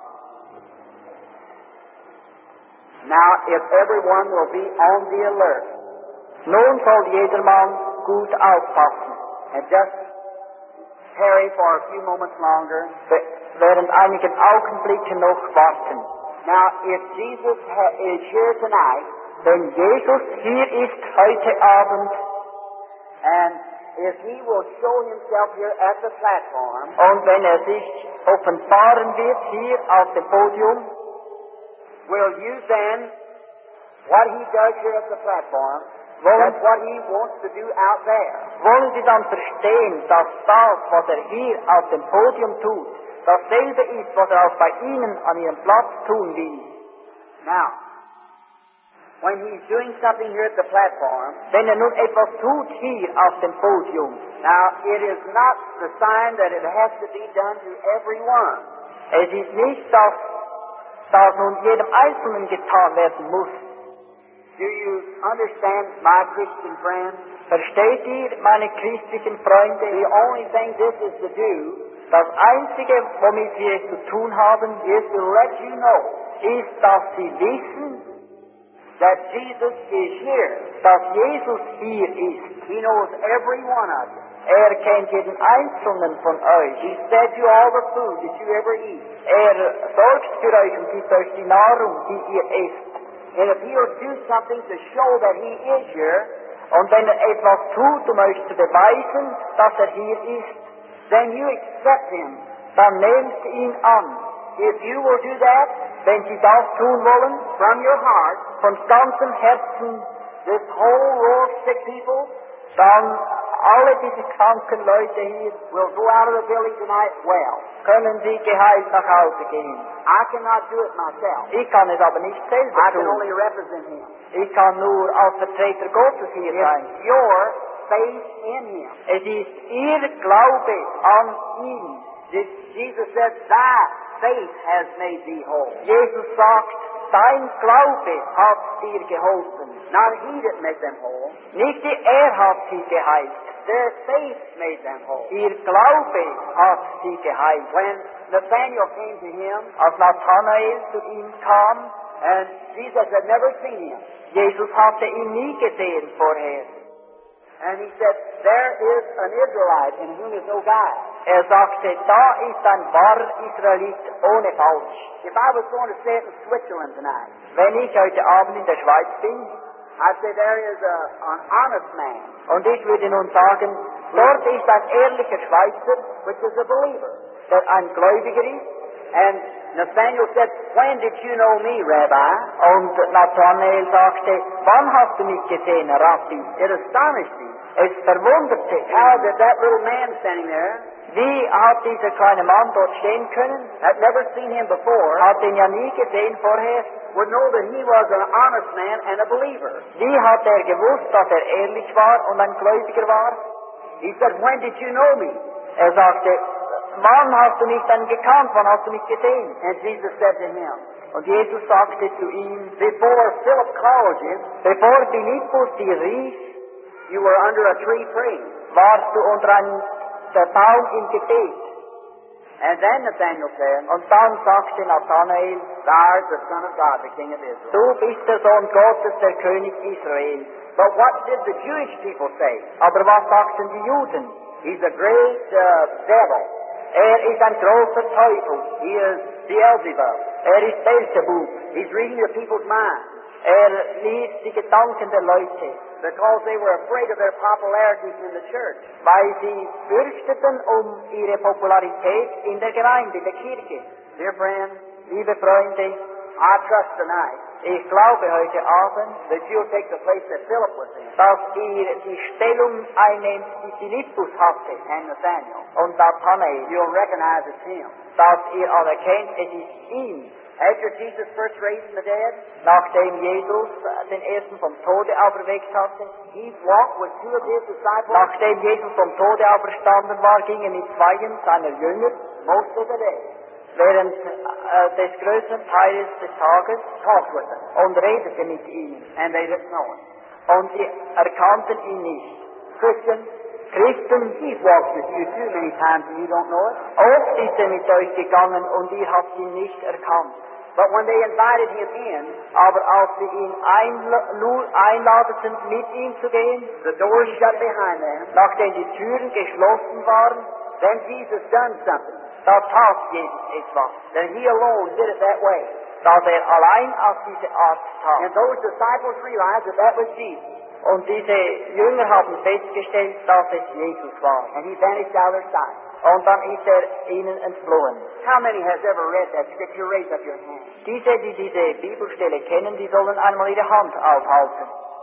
Now, if everyone will be on the alert Nun soll jedermann gut aufpassen. and just tarry for a few moments longer. Während einigen Augenblicken noch warten. Now, if Jesus is here tonight, Wenn Jesus hier ist heute Abend and if he will show himself here at the platform, und wenn sich offenbaren wird hier auf dem Podium, will you then, what he does here at the platform, wollen, that's what he wants to do out there. wollen Sie dann verstehen, dass das, was hier auf dem Podium tut, dasselbe ist, was auch bei Ihnen an Ihrem Platz tun will. Now, when he's doing something here at the platform, Wenn nun etwas tut hier auf dem Podium, now it is not the sign that it has to be done to everyone. es ist nicht, dass das nun jedem Einzelnen getan werden muss. Do you understand, my Christian friends? Versteht ihr, meine christlichen Freunde, The only thing this is to do das Einzige, womit wir es zu tun haben, is to let you know ist, dass Sie wissen, that Jesus is here. dass Jesus hier ist. He knows every one of you. Er kennt jeden Einzelnen von euch. He fed you all the food that you ever eat. Er sorgt für euch und gibt euch die Nahrung, die ihr esst. And if he'll do something to show that he is here, Und wenn er etwas tut, um euch zu beweisen, dass er hier ist, then you accept him. dann nehmt ihn an. If you will do that Wenn Sie das tun wollen, from your heart, von ganzem Herzen, this whole row of sick people, dann alle diese kranken Leute hier will go out of the building tonight well. können sie geheilt nach Hause gehen. I cannot do it myself. Ich kann es aber nicht selber I can tun. only represent Him. Ich kann nur als Vertreter Gottes hier sein. It's your faith in Him. Es ist ihr Glaube an ihn. Jesus said, Thy faith has made thee whole. Jesus sagt, dein Glaube hat dir geholfen. Not he that made them whole. Nicht er hat sie geheilt. Their faith made them whole. Ihr Glaube hat sie geheilt. When Nathanael came to him, Als Nathanael zu ihm kam, and Jesus had never seen him, Jesus hatte ihn nie gesehen vorher. and he said, There is an Israelite in whom is no guile. Er sagte, da ist ein wahrer Israelit ohne Falsch. If I was going to say it in Switzerland tonight, Wenn ich heute Abend in der Schweiz bin, I'd say there is an honest man, und ich würde nun sagen, dort ist ein ehrlicher Schweizer, which is a believer. der ein Gläubiger ist, And Nathanael said, When did you know me, Rabbi? und Nathanael sagte, wann hast du mich gesehen, Rabbi? It astonished me. Es verwunderte ihn. How did that little man standing there, Wie hat dieser kleine Mann dort stehen können? had never seen him before, Hat ihn ja nie gesehen vorher. would know that he was an honest man and a believer? Wie hat er gewusst, dass er ehrlich war und ein Gläubiger war? He said, When did you know me? Er sagte, wann hast du mich denn gekannt? Wann hast du mich gesehen? And Jesus said to him, Und Jesus sagte zu ihm, Before Philip called you, bevor Philippus dich rief, you were under a tree praying. warst du unter einem der Baum im Gebet. And then Nathanael said, Und dann sagte Nathanael, Thou art the Son of God, the King of Israel. du bist der Sohn Gottes, der König Israels. But what did the Jewish people say? Aber was sagten die Juden? He's a great devil. Er ist ein großer Teufel. He is Beelzebub. Er ist Beelzebub. He's reading the people's minds Er liest die Gedanken der Leute, because they were afraid of their popularity in the church. weil sie fürchteten um ihre Popularität in der Gemeinde, in der Kirche. Dear friends, Liebe Freunde, I trust tonight ich glaube heute Abend, that you'll take the place that Philip was in dass ihr die Stellung einnehmt, die Philippus hatte and Nathanael. und Nathanael, You'll recognize it's him. dass ihr anerkennt, es ist ihn. After Jesus first raised from the dead, Nachdem Jesus den ersten vom Tode auferweckt hatte, he walked with two of his disciples nachdem Jesus vom Tode auferstanden war, ging er mit zweien seiner Jünger most of the day, während des größten Teiles des Tages talked with them, und redete mit ihnen. and they didn't know him. Und sie erkannten ihn nicht. Christian, Christen, he's walked with you too many times and you don't know it. oft ist er mit euch gegangen und ihr habt ihn nicht erkannt. But when they invited him in, Aber als sie ihn einladeten, mit ihm zu gehen, the doors shut behind them, nachdem die Türen geschlossen waren, then Jesus done something. da tat Jesus etwas, Then he alone did it that way. dass er allein auf diese Art And tat. those disciples realized that that was Jesus. Und diese Jünger haben festgestellt, dass es Jesus war. And he vanished out of their sight. Und dann ist er ihnen entflohen. How many has ever read that scripture? Raise up your hand. Die diese Bibelstelle kennen, die sollen einmal ihre Hand aufhalten.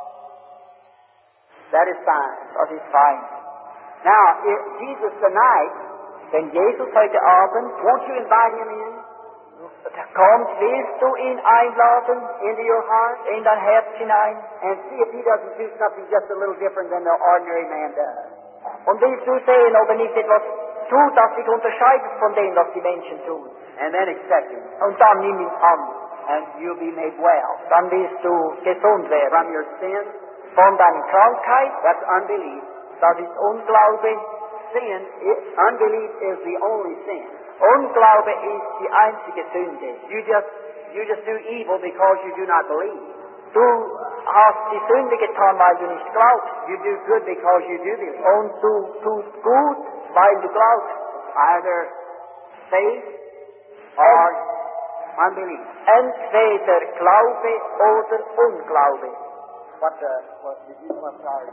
That is fine. Das ist fein. Now, if Jesus tonight, Wenn Jesus heute Abend won't you invite him in kommt, willst du ihn einladen into your heart in dein Herz hinein and see if he doesn't do something just a little different than the ordinary man does? und willst du sehen, ob er nicht etwas tut, das sich unterscheidet von dem, was die Menschen tun. And then accept him, Und dann nimm ihn an. and you'll be made well Dann wirst du gesund werden. from your sins. Von deiner Krankheit, That's unbelief. das ist Unglaube. Unbelief is the only sin. Unglaube ist die einzige Sünde. You just do evil because you do not believe. Du hast die Sünde getan, weil du nicht glaubst. You do good because you do believe. Und du tust gut, weil du glaubst. Either faith or unbelief. Entweder Glaube oder Unglaube. What did you want to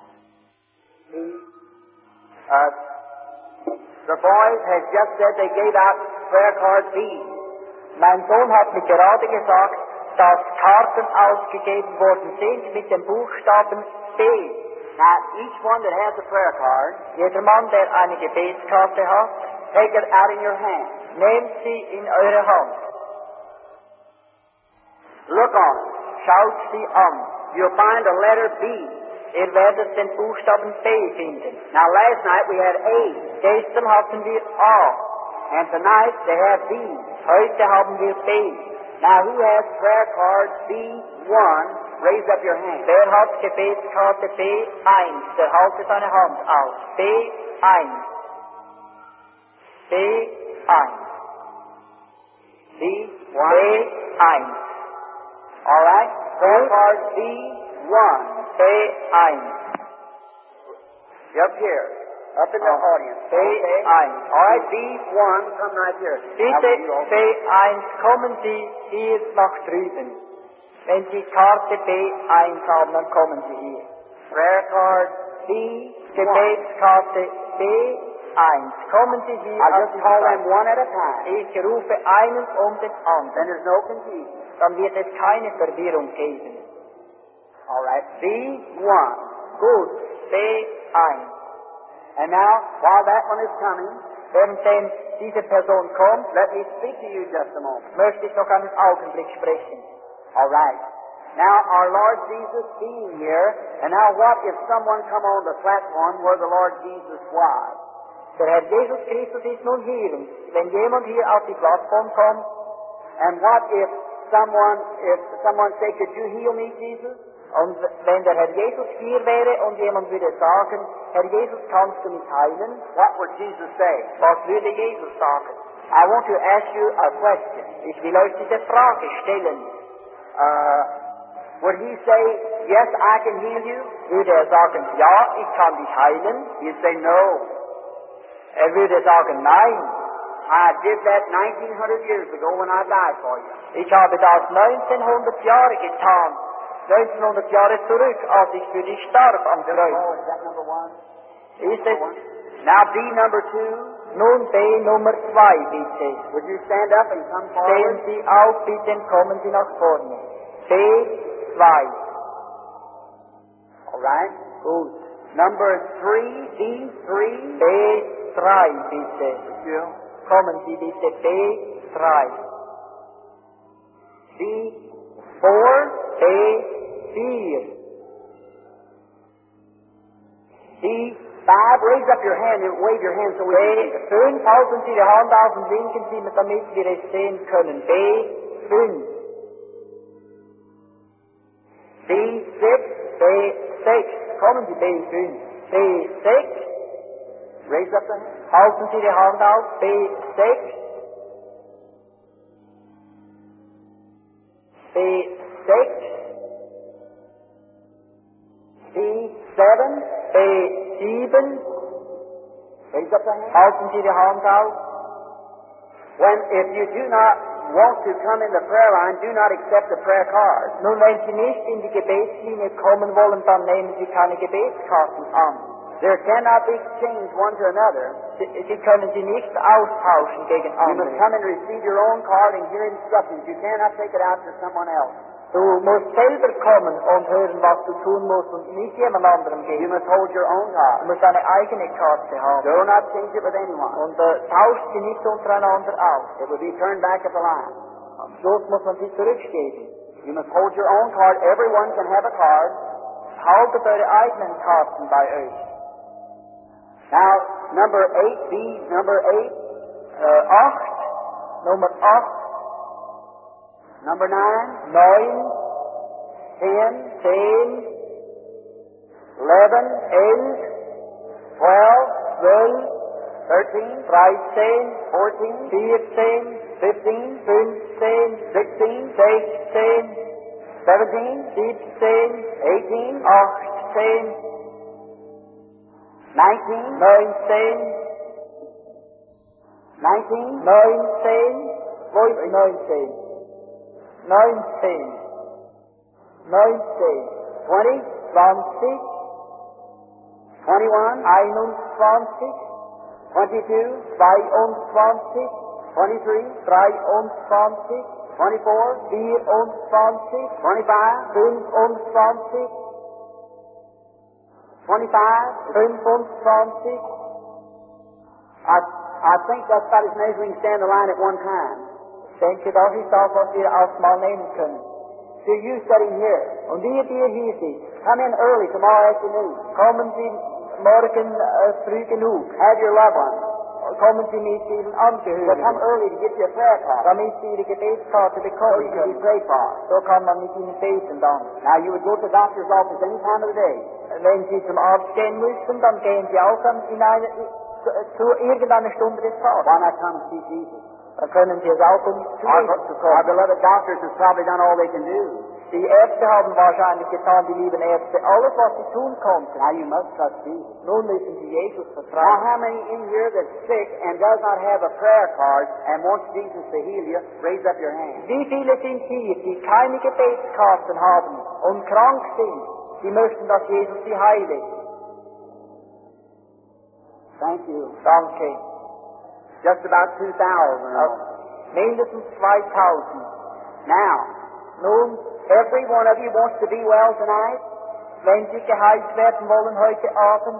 the boys had just said they gave out prayer card B. Mein Sohn hat mir gerade gesagt, dass Karten ausgegeben worden sind mit dem Buchstaben B. Now, each one that has a prayer card, Jeder Mann, der eine Gebetskarte hat, take it out in your hand. nehmt sie in eure Hand. Look on it. Schaut sie an. You'll find a letter B. Ihr werdet den Buchstaben B finden. Now, last night we had A, Gestern hatten wir A. and tonight they have B. Heute haben wir B. Now, who has prayer card B1? Raise up your hand. Wer hat Gebetskarte B1? Der halte seine Hand auf. B1. B1. B1. All right? Prayer card B1. B1. Up here. Up in the audience. B1. All right, B1, come right here. Bitte B1, kommen Sie hier nach drüben. Wenn Sie Karte B1 haben, dann kommen Sie hier. Prayer card B1. Gebetskarte B1. Kommen Sie hier I auf just die call Seite. them one at a time. Ich rufe einen um den Then anderen. there's no confusion. Dann wird es keine Verwirrung geben. All right, B1. Gut, B1. And now, while that one is coming, Während diese Person kommt, let me speak to you just a moment. möchte ich noch einen Augenblick sprechen. All right. Now, our Lord Jesus being here, and now what if someone come on the platform where the Lord Jesus was? Der Herr Jesus Christus ist nun hier. Und wenn jemand hier auf die Plattform kommt, And what if someone say, could you heal me, Jesus? und wenn der Herr Jesus hier wäre und jemand würde sagen, Herr Jesus, kannst du mich heilen? What would Jesus say? Was würde Jesus sagen? I want to ask you a question. Ich will euch diese Frage stellen. Would he say, yes, I can heal you? Würde er sagen, ja, ich kann dich heilen? You'd say, no. Er würde sagen, nein. I did that 1900 years ago when I died for you. Ich habe das 1900 Jahre getan. 1900 Jahre zurück, als ich für dich starb am Oh, Kreuz. is that number one? Ist es Now B number two. nun B Nummer 2, bitte? Would you stand up and come Stehen forward? Sie auf, bitte, und kommen Sie nach vorne. B2. All right. Gut. Number three, B3. B3, bitte. Jill. Kommen Sie bitte. B3. B4. B4. B5. Raise up your hand and wave your hand so we can see it. B5, halten Sie die Hand auf und winken Sie, damit wir es sehen können. B5. B6. B6. Kommen Sie, B5. B6. Raise up the hand. Halten Sie die Hand auf. B6. B6. B7. B7. Raise up the hand. Halten Sie die Hand auf. If you do not want to come in the prayer line, do not accept the prayer card. Nun, wenn Sie nicht in die Gebetslinie kommen wollen, dann nehmen Sie keine Gebetskarten an. There cannot be exchanged one to another. Sie können sie nicht austauschen gegen You must andere. come and receive your own card and hear instructions. You cannot take it out to someone else. Du musst selber kommen und hören, was du tun musst und nicht jemand anderem You geben. must hold your own Du card. musst eine eigene Karte haben. Do not change it with anyone. Und tauscht sie nicht untereinander aus. It will be turned back at the line. Am Schluss muss man sie zurückgeben. You must hold your own card. Everyone can have a card. Haltet eure eigenen Karten bei euch. Now, number 8, B, number 8, 8, Nummer 8, number 9, 9, 10, 10, 11, 11, 12, 12, 13, 13, 14, 14, 15, 15, 16, 16, 17, 17, 18, 18, 19, 19, 19, 19, wo ist 19? 19, 19, 20, 20, 21, 21, 22, 22, 23, 23, 24, 24, 25, 25, 25? 25. I think that's about as many as we can stand the line at one time. Ich denke, das ist das, was wir aufmal nehmen können. So you sitting here, Und ihr, die ihr hier seid, come in early tomorrow afternoon. kommen Sie morgen früh genug. Have your loved ones. Kommen Sie mit Ihren Well, come Angehörigen, early to get your prayer card. damit Sie Ihre Gebetskarte So you bekommen can be können. prayed for. So kann man mit Ihnen beten dann. Now you would go to the doctor's office any time of the day. Wenn Sie zum Arzt gehen müssen, dann gehen Sie auch zu irgendeiner Stunde des Tages. Why not come and see Jesus? Dann können Sie es auch, um zu Jesus zu Our kommen. beloved doctors have probably done all they can do. Die Ärzte haben wahrscheinlich getan, die lieben Ärzte, alles, was sie tun konnten. Now you must trust Jesus. Nun müssen Sie Jesus Now vertrauen. how many in here that's sick and does not have a prayer card and wants Jesus to heal you, raise up your hand. Wie viele sind hier, die keine Gebetskarten haben und krank sind? Sie möchten, dass Jesus sie heile. Thank you. Danke. Just about 2,000 or more. Mindestens 2000. Now, Nun, every one of you wants to be well tonight. wenn Sie geheilt werden wollen heute Abend,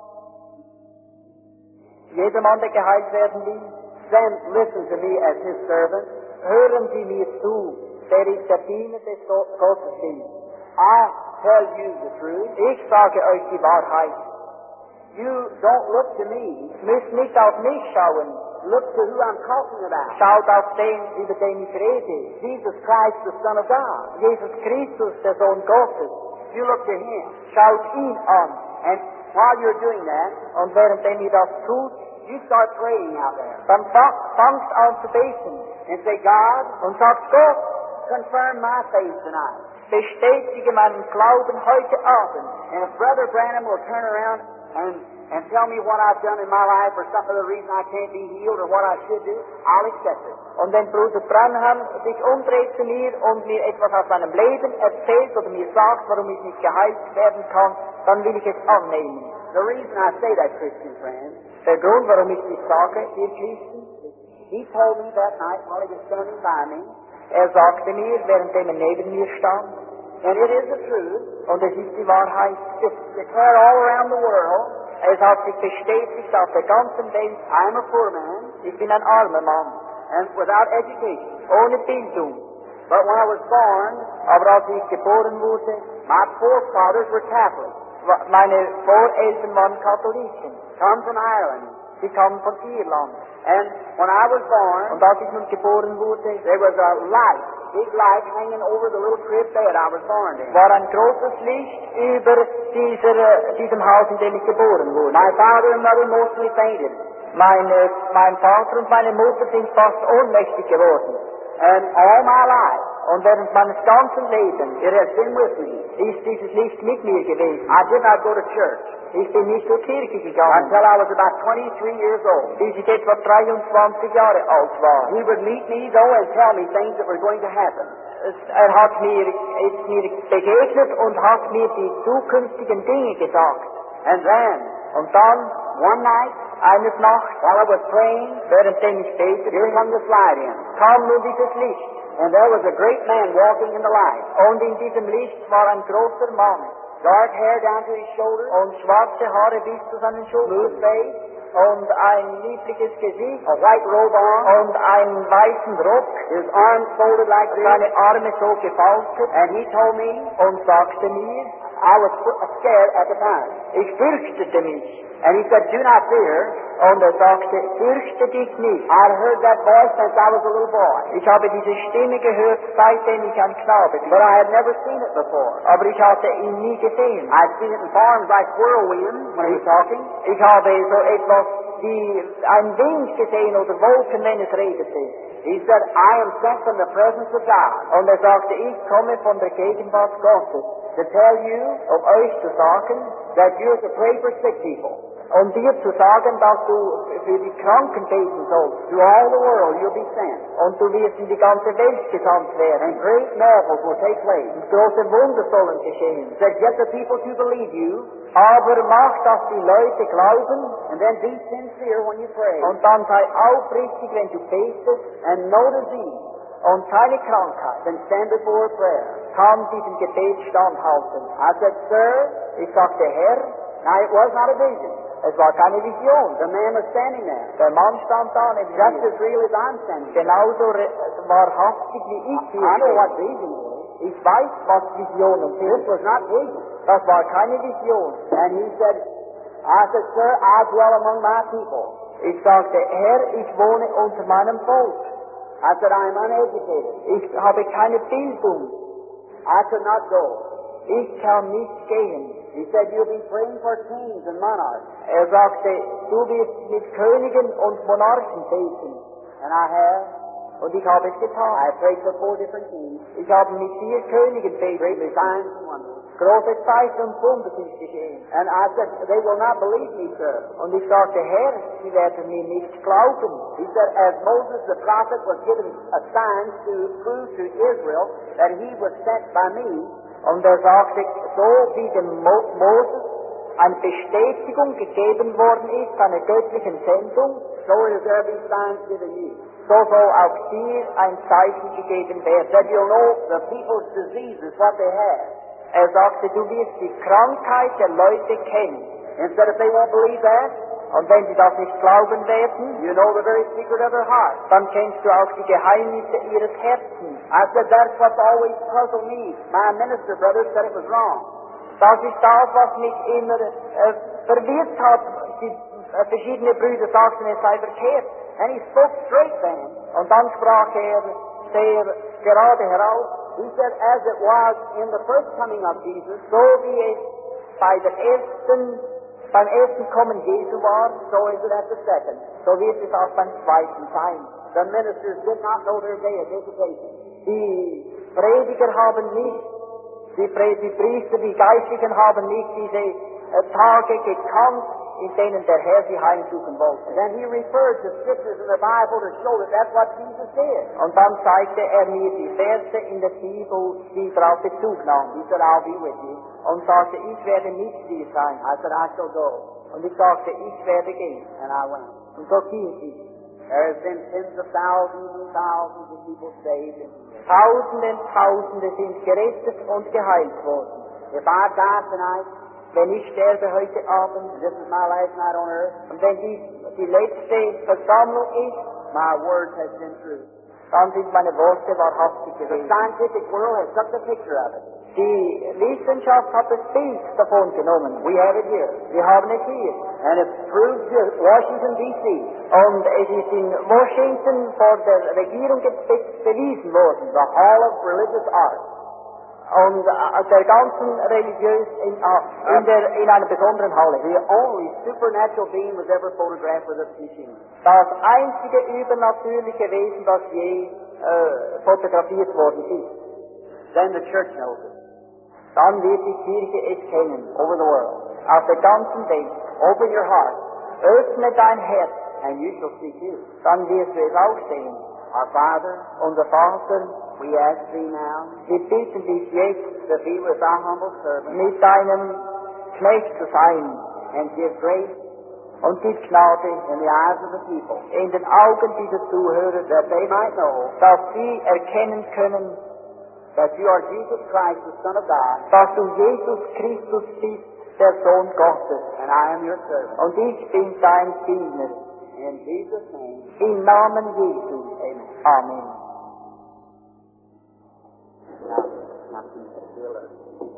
jedermann, der geheilt werden will, Then listen to me as his servant. hören Sie mir zu, der ich der Diener des Gottes bin. I tell you the truth. Ich sage euch die Wahrheit. You don't look to me. Müsst nicht auf mich schauen, Look to who I'm talking about. schaut auf den, über den ich rede. Jesus Christ, the Son of God. Jesus Christus, der Sohn Gottes. You look to him. Schaut ihn an. And while you're doing that, Und währenddem ihr das tut, you start praying out there. dann fangt an zu beten And say, God, und sagt, Gott, confirm my faith tonight. bestätige meinen Glauben heute Abend. And if Brother Branham will turn around and tell me what I've done in my life or some other reason I can't be healed or what I should do, I'll accept it. Und wenn Bruder Branham sich umdreht zu mir und mir etwas aus seinem Leben erzählt oder mir sagt, warum ich nicht geheilt werden kann, dann will ich es annehmen. The reason I say that, Christian friend, Der Grund, warum ich dies sage, ihr Christen, he told me that night while he was standing by me, sagte mir, währenddem er neben mir stand, and it is the truth, und es ist die Wahrheit, it's declared all around the world, es hat sich bestätigt auf der ganzen Welt, I am a poor man ich bin ein armer Mann, and without education. ohne Bildung. But when I was born, Aber als ich geboren wurde, my forefathers were Catholics, meine Voreltern waren Katholiken. come from Ireland. Sie kamen von Irland. And when I was born, Und als ich nun geboren wurde, there was a light, big light hanging over the little crib bed I was born in. war ein großes Licht über diesem Haus, in dem ich geboren wurde. My father and mother mostly fainted. Mein Vater und meine Mutter sind fast ohnmächtig geworden. And all my life, Und während meines ganzen Lebens it has been with me. ist dieses Licht mit mir gewesen. I did not go to church Ich bin nicht zur Kirche gegangen, until I was about 23 years old. bis ich etwa 23 Jahre alt war. He would meet me, though, and tell me things that were going to happen. Er ist mir begegnet und hat mir die zukünftigen Dinge gesagt. And then, Und dann, one night, eines Nachts, while I was praying, währenddem ich betete, here come the slide in. kam nun dieses Licht. And there was a great man walking in the light. Und in diesem Licht war ein großer Mann Dark hair down to his shoulders, und schwarze Haare bis zu seinen smooth Schultern face, und ein liebliches Gesicht a white robe on, und einen weißen Rock, his arms folded like this. seine Arme so gefaltet And he told me, und sagte mir, I was scared at the time. ich fürchtete mich. And he said, do not fear. Und er sagte, fürchte dich nicht. I'd heard that voice since I was a little boy, Ich habe diese Stimme gehört, seitdem ich ein Knabe bin. but I had never seen it before. Aber ich hatte ihn nie gesehen. I'd seen it in farms like whirlwind when he was talking, Ich habe so etwas wie ein Wind gesehen oder Wolken, wenn es redete. he said, I am sent from the presence of God Und er sagte, ich komme von der Gegenwart Gottes, to tell you um euch zu sagen that you are to pray for sick people. und dir zu sagen, dass du für die Kranken beten sollst. To all the world you'll be sent. Und du wirst in die ganze Welt gesandt werden. And great miracles will take place. Und große Wunder sollen geschehen. He said, get the people to believe you, Aber mach, dass die Leute glauben and then be sincere when you pray. und dann sei aufrichtig, wenn du betest, And no disease und keine Krankheit can stand before prayer. kann diesem Gebet standhalten. I said, sir, Ich sagte, Herr, Now, it was not a vision. Es war keine Vision. The man was standing there. Der Mann stand da neben Just mir. as real as I'm standing there. Genauso wahrhaftig wie ich I hier know what stehe. vision is. Ich weiß, was Visionen This sind. was not vision. Das war keine Vision. And he said, I said, sir, I dwell among my people. Ich sagte, Herr, ich wohne unter meinem Volk. I said, I am uneducated. Ich habe keine Bildung. I could not go. Ich kann nicht gehen. He said, you'll be praying for kings and monarchs. Er sagte, du wirst mit Königen und Monarchen beten. And I have. Und ich habe es getan. I prayed for 4 different kings. Ich habe mit 4 Königen beten Great müssen. signs and wonders. Große Zeichen und Wunder sind geschehen. And I said, they will not believe me, sir. Und ich sagte, Herr, sie werden mir nicht glauben. He said, as Moses the prophet was given a sign to prove to Israel that he was sent by me, Und er sagte, so wie dem Moses eine Bestätigung gegeben worden ist, seiner göttlichen Sendung, so is there be signs given you. so soll auch dir ein Zeichen gegeben werden. That you'll know the people's diseases, what they have. Er sagte, du wirst die Krankheit der Leute kennen. And said, if they won't believe that, Und wenn sie das nicht glauben werden, you know the very secret of their heart. dann kennst du auch die Geheimnisse ihres Herzens. I said, that's what's always puzzled me. My minister brother said it was wrong. Das ist das, was mich immer verwirrt hat. Die verschiedene Brüder sagten, es sei verkehrt. And he spoke straight then. Und dann sprach er sehr gerade heraus, He said, as it was in the first coming of Jesus, so wie es beim ersten Kommen Jesu war, so is it at the second. so wird es auch beim zweiten sein. The ministers did not know their day of visitation. Die Prediger haben nicht, die Priester, die Geistlichen haben nicht diese Tage gekannt, in denen der Herr sie heimsuchen wollte. Then he referred to scriptures in the Bible to show that that's what Jesus did. Und dann zeigte er mir die Verse in der Bibel, die darauf Bezug nahmen. He said, I'll be with you. Und sagte, ich werde mit dir sein. I said, I shall go. Und ich sagte, ich werde gehen. And I went. Und so ging ich. There has been tens of thousands and thousands of people saved. Tausende sind gerettet und geheilt worden. If I die tonight, Wenn ich sterbe heute Abend, and this is my last night on earth, und wenn dies die letzte Versammlung ist, my words have been true. dann sind meine Worte wahrhaftig The gewesen. scientific world has took the picture of it. Die Wissenschaft hat das Bild davon genommen. We have it here. Wir haben es hier. And it's proved to Washington, D.C. Und es ist in Washington vor der Regierung bewiesen worden. The Hall of Religious Art. Und der ganzen religiös in einer besonderen Halle. The only supernatural being was ever photographed with a machine. Das einzige übernatürliche Wesen, das je fotografiert worden ist. Then the church knows it. Dann wird die Kirche es kennen. Over the world. Auf der ganzen Welt. Open your heart, Öffne dein Herz, and you shall see too. dann wirst du es auch sehen. Our Father, Unser Vater, we ask thee now wir bitten dich jetzt, to be with thy humble servant mit deinem Knecht zu sein and give grace und gib Gnade in the eyes of the people, in den Augen dieser Zuhörer, that they might know dass sie erkennen können, that you are Jesus Christ, the Son of God, dass du Jesus Christus bist, der Sohn Gottes. and I am your servant. Und ich bin dein Diener. In Jesus' name, Im Namen Jesu. amen. Amen. Now, be alert.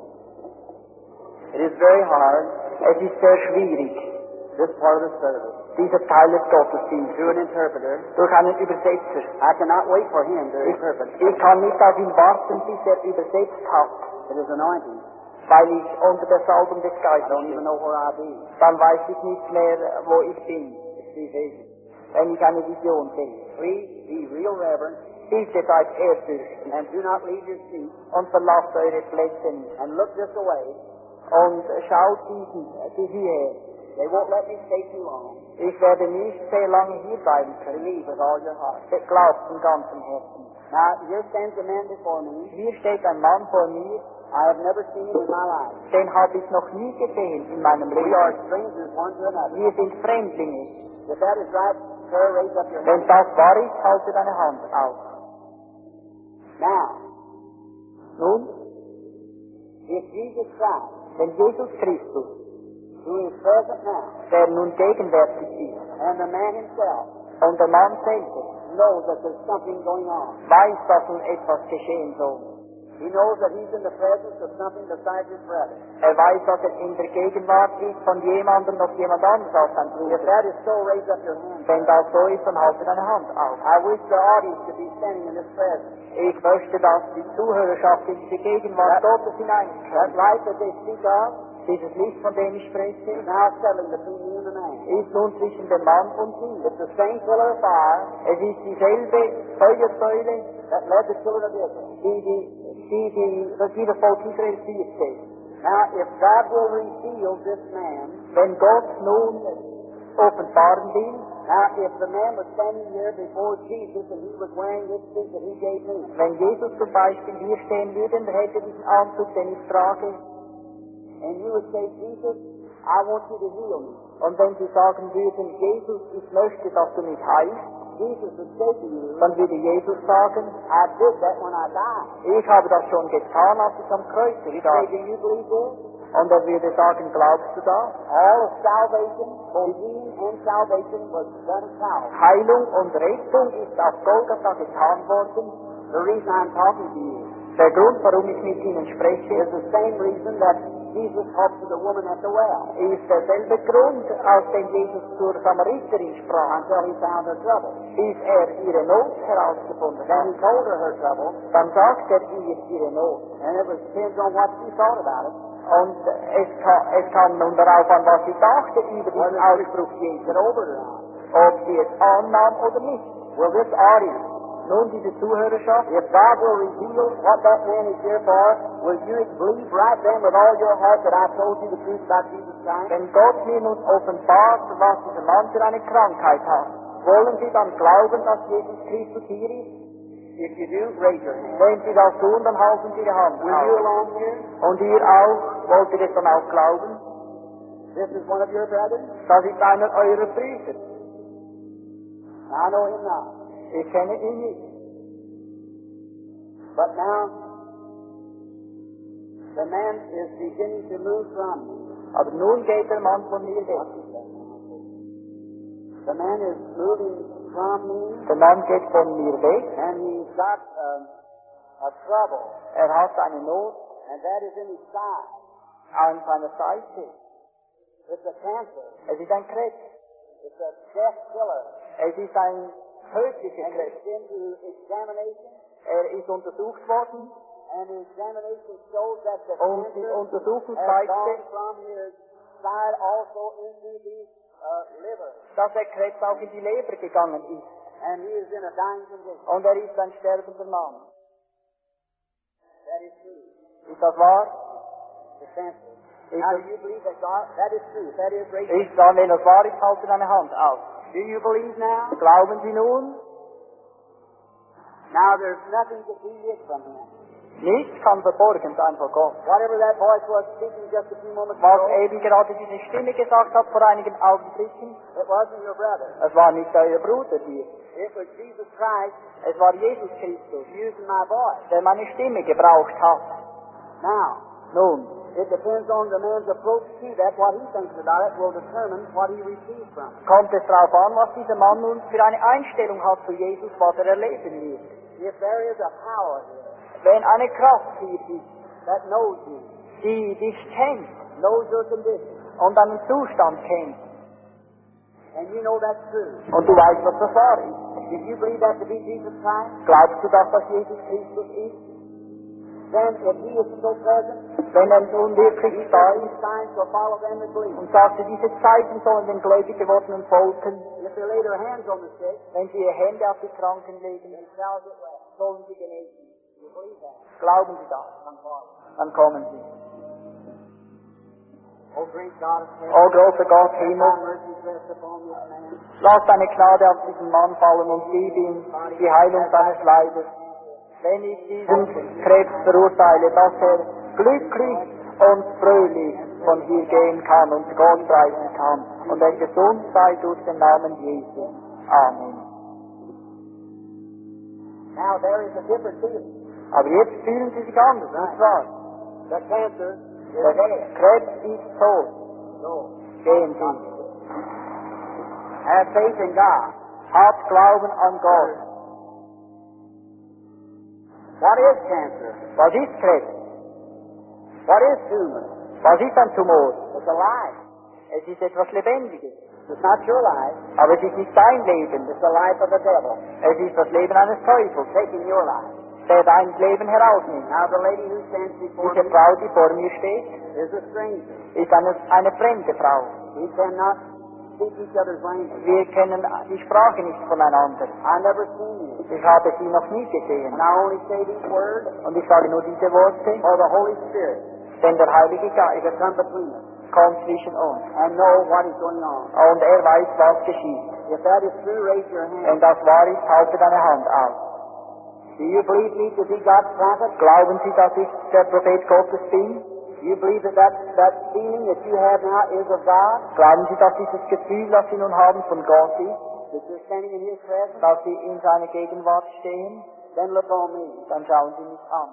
It is very hard. Es ist sehr schwierig, This part of the service, dieser Teil des Gottesdienstes, through an interpreter, durch einen Übersetzer. I cannot wait for him to interpret. Ich kann nicht auf ihn warten, bis er übersetzt hat, It is anointing. weil ich unter der Salbung des I Geistes don't even bin. know where I be. Dann weiß ich nicht mehr, wo ich bin, wenn ich eine Vision sehe. Please be real reverent Bitte seid ehrfürchtig and do not leave your seat und verlasst eure Plätze nicht. and look this away. Und schaut hierher. They won't let me stay too long. Ich werde nicht sehr lange hier bleiben können. Believe with all your heart. Glaubt von ganzem Herzen. Now, here stands a man before me. Hier steht ein Mann vor mir, I have never seen him in my life. den habe ich noch nie gesehen in meinem We are Leben. strangers one to another. Wir sind Fremdlinge. If that is right, sir, raise up your Wenn hand. das wahr ist, halte deine Hand auf. Now, Nun, if Jesus Christ wenn Jesus Christus who is present now, der nun gegenwärtig ist. and the man himself Und der Mann selber knows that there's something going on. weiß, dass nun etwas geschehen soll. He knows that he's in the presence of something besides his brother. Er weiß, dass er in der Gegenwart ist von jemandem, noch jemand anderes als sein If Bruder. that is so, raise up your hand. Wenn das so ist, dann halte deine Hand auf. I wish the audience to be standing in this presence. Ich möchte, dass die Zuhörerschaft in diese Gegenwart Gottes That hineinkommt. light that they speak of Dieses Licht, von dem ich spreche, is now settling between you and the man. ist nun zwischen dem Mann und ihm. It's the same pillar of fire Es ist dieselbe Feuersäule, that led the children of Israel. die das Volk Israel führte. Now, if God will reveal this man, Wenn Gott nun offenbaren will, now if the man was standing here before Jesus and he was wearing this suit that he gave me, wenn Jesus zum Beispiel hier stehen würde und er hätte diesen Anzug, den ich trage, and you would say, Jesus, I want you to heal me. und wenn Sie sagen würden, Jesus, ich möchte, dass du mich heilst, Jesus would say to you, dann würde Jesus sagen, I did that when I died. ich habe das schon getan, als ich am Kreuz Say, starb. do you believe this? Und er würde sagen, glaubst du das? All of salvation, both healing and salvation, was done at Calvary. Heilung und Rettung ist auf Golgatha getan worden. The reason I'm talking to you Der Grund, warum ich mit Ihnen spreche, is the same reason that Jesus talked to the woman at the well ist derselbe Grund, aus dem Jesus zur Samariterin sprach, until he found her trouble. bis er ihre Not herausgefunden Then hat. he told her trouble, Dann sagt er ihr ihre Not. and it was depends on what she thought about it. Und es kam nun darauf an, was sie dachte über diesen Ausspruch Get Jesus, over it or not. ob sie es annahm oder nicht. Will this audience, Nun, diese Zuhörerschaft, if God will reveal what that man is here for, will you believe right then with all your heart that I told you the truth about Jesus Christ? wenn Gott mir nun offenbart, was dieser Mann für eine Krankheit hat, wollen Sie dann glauben, dass Jesus Christus hier ist? If you do, raise your hand. Wenn Sie das tun, dann halten Sie Ihre Hand Will you auf. along here? Und ihr auch, wollt ihr es dann auch glauben? This is one of your brothers? Das ist einer eurer Brüder. I know him not. Ich kenne ihn nicht. But now, the man is beginning to move from me. Aber nun geht der Mann von mir weg. The man is moving from me, Der Mann geht von mir weg. and he's got a trouble, Er hat eine Not and that is in his side. an seiner Seite. It's a cancer. Es ist ein Krebs. It's a death killer. Es ist ein tödlicher And Krebs. it's been to examination, Er ist untersucht worden and the examination shows that the und die cancer Untersuchung has gone zeigte, from his side also into the liver, dass der Krebs auch in die Leber gegangen ist. and he is in a dying condition. Und er ist ein sterbender Mann. That is true. Ist das wahr? The cancer. Ist Now, do das, you believe that God? That is true. That is raised. ist dann, wenn das wahr ist, halte deine Hand auf. Do you believe now? Glauben Sie nun? Now, there's nothing to be hid from him. Nichts kann verborgen sein vor Gott. Whatever that voice was speaking just a few moments Was ago, eben gerade diese Stimme gesagt hat vor einigen Augenblicken, it wasn't your brother. es war nicht euer Bruder hier. It was Jesus Christ Es war Jesus Christus, using my voice. der meine Stimme gebraucht hat. Now, Nun, it depends on the man's approach to that. What he thinks about it will determine what he receives from it. kommt es darauf an, was dieser Mann nun für eine Einstellung hat zu Jesus, was er erleben wird. If there is a power here Wenn eine Kraft hier ist, that knows you, die dich kennt knows your condition, und deinen Zustand kennt, and you know that's true, und du weißt, was das wahr ist, do you believe that to be Jesus Christ? glaubst du, dass das Jesus Christus ist? Then, if he is so present, Wenn er nun wirklich these da ist signs will follow them that believe. und sagte, diese Zeichen sollen den gläubig gewordenen folgen, If they lay their hands on the sick, wenn sie ihre Hände auf die Kranken legen, they shall get well. sollen sie genesen. You believe that? Glauben Sie das? Dann kommen Sie. Oh, great God of heaven, O großer Gott, thy Himmel, mercy rest upon this man. lass deine Gnade auf diesen Mann fallen und gib ihm die Heilung seines Leibes. Wenn ich diesen Krebs verurteile, dass er glücklich und fröhlich von hier gehen kann und Gott preisen kann und er gesund sei durch den Namen Jesu. Amen. Now, there is a different feeling. Aber jetzt fühlen Sie sich anders, nicht wahr? The cancer is Der dead. Krebs ist tot. Gehen Sie. Have faith in God. Habt Glauben an Gott. What is cancer? Was ist Krebs? What is tumor? Was ist ein Tumor? It's a life. Es ist etwas Lebendiges. It's not your life. Aber es ist nicht dein Leben. It's the life of the devil Es ist das Leben eines Teufels, taking your life. der dein Leben herausnimmt. Now the lady who stands before Diese me Frau, die vor mir steht, is a stranger. ist eine fremde Frau. We cannot speak each other's language. Wir kennen die Sprache nicht voneinander. I never seen you. Ich habe sie noch nie gesehen. And I only say these words Und ich sage nur diese Worte, for the Holy Spirit denn der Heilige to Geist come between us kommt zwischen uns. and know what is going on. Und er weiß, was geschieht. If that is true, raise your hand. Wenn das wahr ist, halte deine Hand auf. Do you believe me to be God's prophet? Glauben Sie, dass ich der Prophet Gottes bin? Do you believe that feeling that you have now is of God? Glauben Sie, dass dieses Gefühl, das Sie nun haben, von Gott ist? That you're standing in His presence? Dass Sie in seiner Gegenwart stehen? Then look on me. Dann schauen Sie mich an.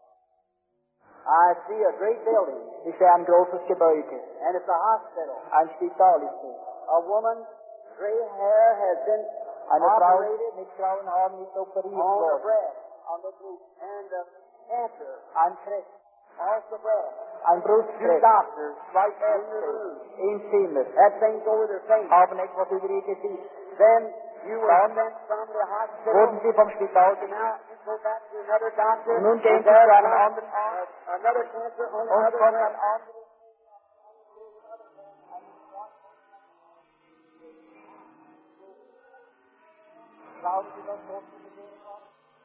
I see a great building, Ich sehe ein großes Gebäude. and it's a hospital. Ein Spital ist es. A woman's gray hair has been Eine Frau operated mit grauen Haaren ist operiert on the worden. breast, on the boot, and cancer Ein Krebs. off the breast. Ein Two Brustkrebs. doctors Zwei in the Ärzte room im Zimmer had things over their face. haben etwas über ihr Gesicht. Then you were Dann sent from the hospital. wurden sie vom Spital Now genommen. you go back to another doctor. Und nun gehen and sie zu there einem comes anderen Arzt. another cancer on the Und other von breast. einem anderen. Glauben Sie, dass Gott Sie gesehen hat?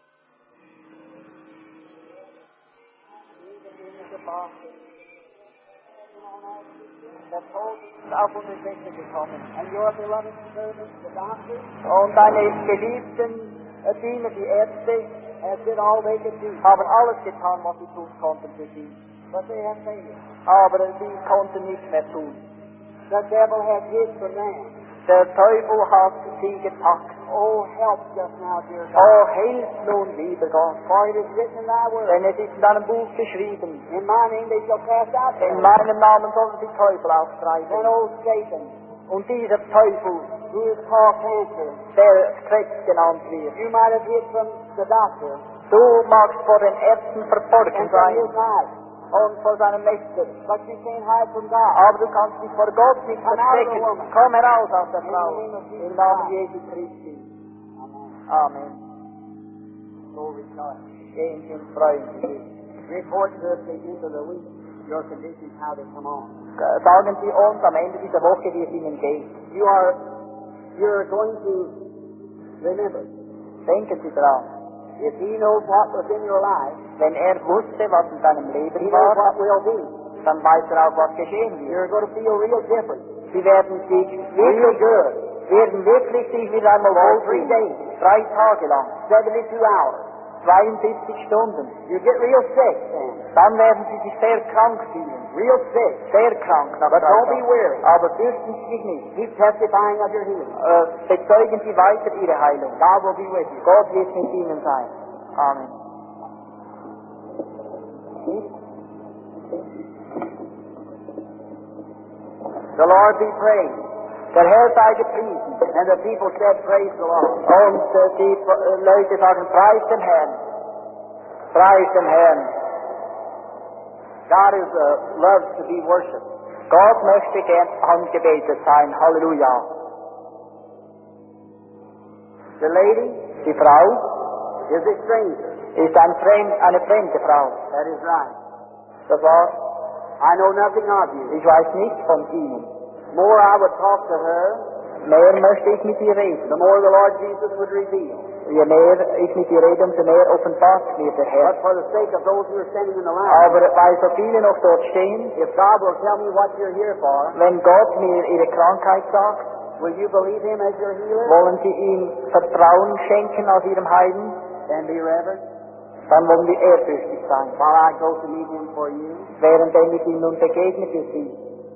Der Tod ist auf unsere Seite gekommen. And your beloved servants, the doctors, Und deine geliebten Diener, die Ärzte, have did all they could do. haben alles getan, was sie tun konnten für sie. But they have failed. Aber sie konnten nichts mehr tun. The devil has hid from man. Der Teufel hat sie gepackt. Oh, help just now, dear God. Oh, hilf nun, lieber Gott. For it is written in thy word, Denn es ist in deinem Buch geschrieben, in my name they shall cast out in devils. meinem Namen sollen sie Teufel And austreiben. old Satan, Und dieser Teufel, who is called cancer, der Krebs genannt wird, you might have hid from the doctor, du magst vor den Ärzten verborgen and from his sein knife, und vor seinem Mächten. but you can't hide from God. Aber du kannst dich vor Gott nicht Come out of the verstecken. woman. Komm heraus aus der In the Frau. name of Jesus Im Namen Christ. Jesu Christi. Amen. Amen. So rejoice. Gehen Sie und freuen Sie sich. Report to us the end of the week, your conditions, how they come on. Sagen Sie uns am Ende dieser Woche, wie es Ihnen geht. You're going to remember, Denken Sie dran. if he knows what was in your life, Wenn er wusste, was in deinem he Leben knows war, what will be. dann weiß er auch, was geschehen wird. You're going to feel real different. Sie werden sich Real wirklich, good. werden wirklich sich wieder einmal For 3 wohlfühlen. days, 3 Tage lang. 72 hours. 72 Stunden. You get real sick then. Dann werden Sie sich sehr krank fühlen. Real sick. Sehr krank. Nach But 3 don't be Tagen. weary. Aber fürchten Sie sich nicht. Keep testifying of your healing. Bezeugen Sie weiter Ihre Heilung. God will be with you. Gott wird mit Ihnen sein. Amen. The Lord be praised. Der Herr sei gepriesen. And the people said, praise the Lord. Und die Leute sagen, preis den Herrn. Preis den Herrn. God loves to be worshipped. Gott möchte gern angebetet sein. Halleluja. The lady Die Frau is a stranger. ist eine fremde Frau. That is right. Das war, I know nothing of you. ich weiß nichts von Ihnen. More I would talk to her, Mehr möchte ich mit ihr reden. the more the Lord Jesus would reveal. Je mehr ich mit ihr rede, umso mehr offenbart mir der Herr. But for the sake of those who are standing in the line, Aber weil so viele noch dort stehen, if God will tell me what you're here for, wenn Gott mir ihre Krankheit sagt, will you believe Him as your healer? wollen Sie ihm Vertrauen schenken aus Ihrem Heilen, And be reverent dann wollen wir ehrfürchtig sein. while I go to meet Him for you. Während ich ihm nun begegne für Sie.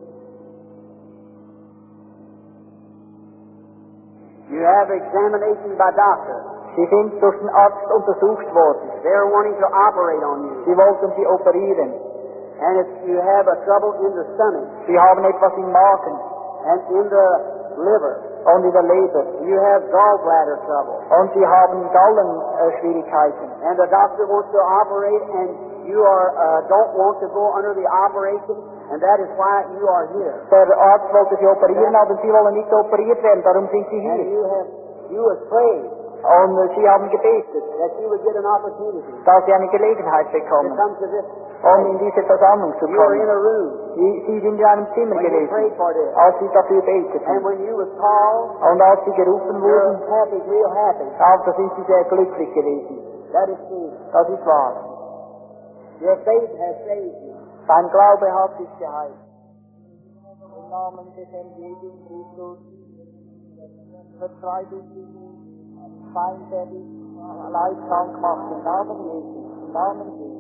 You have examination by doctor. Sie sind durch den Arzt untersucht worden. They're wanting to operate on you. Sie wollten Sie operieren. and you have a trouble in the stomach Sie haben etwas im Magen and in the liver. und in der Leber. You have gallbladder trouble, Und Sie haben Gallenschwierigkeiten. and the doctor wants to operate, and you don't want to go under the operation, and that is why you are here. Der Arzt wollte Sie operieren, aber Sie wollen nicht operiert werden, darum sind Sie And hier. you have prayed Und Sie haben gebetet, that you would get an opportunity dass Sie eine Gelegenheit to bekommen, come to this. um in diese Versammlung zu You were in kommen. a room Sie sind in einem Zimmer when you gewesen, prayed for this, als Sie dafür and beteten. when you was called, Und als Sie gerufen you're wurden, happy, real happy. da sind Sie sehr glücklich gewesen. That is true. Das ist wahr. Your faith has saved you. Dein Glaube hat dich geheilt. Im Namen des Herrn Jesus Christus vertreibe ich diesen Feind, der dich leidkrank macht. Im Namen Jesus. Im Namen Jesus.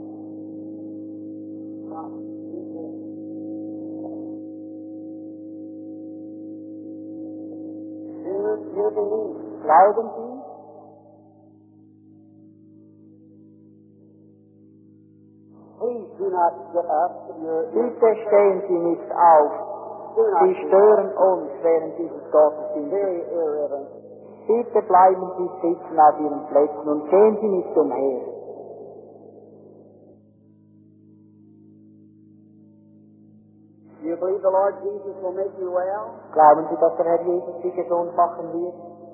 You believe. Glauben Sie? Please do not get up. Bitte stehen Sie nicht auf. Do not Sie stören uns während dieses Gottesdienstes. very irreverent. Bitte bleiben Sie sitzen auf Ihren Plätzen und gehen Sie nicht umher. Do you believe the Lord Jesus will make you well? Glauben Sie, dass der Herr Jesus Sie gesund machen wird?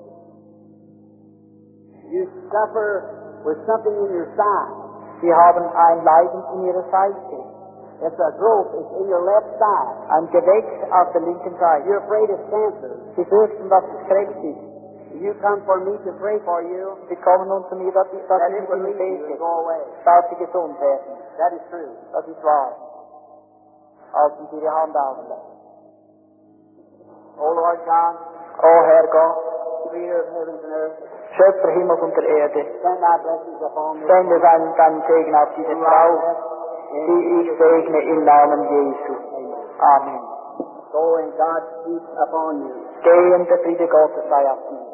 You suffer with something in your side. Sie haben ein Leiden in Ihrer Seite, It's a growth. It's in your left side. ein Gewächs auf der linken Seite. You're afraid of cancer. Sie fürchten, dass es Krebs ist. You come for me to pray for you, Sie kommen nun zu mir, dass ich that mit it would Ihnen leave you and bete, go away. dass Sie gesund werden. That is true. Das ist wahr. Halten Sie Ihre Hand auf. Oh Lord God, O Herr Gott, Creator of heavens and earth, Schöpfer Himmels und der Erde, send thy blessings upon me. sende deinen Segen auf diese Frau, die ich segne im Namen Jesu. Amen. Go and God's peace upon you. Geh und der Friede Gottes sei auf Sie.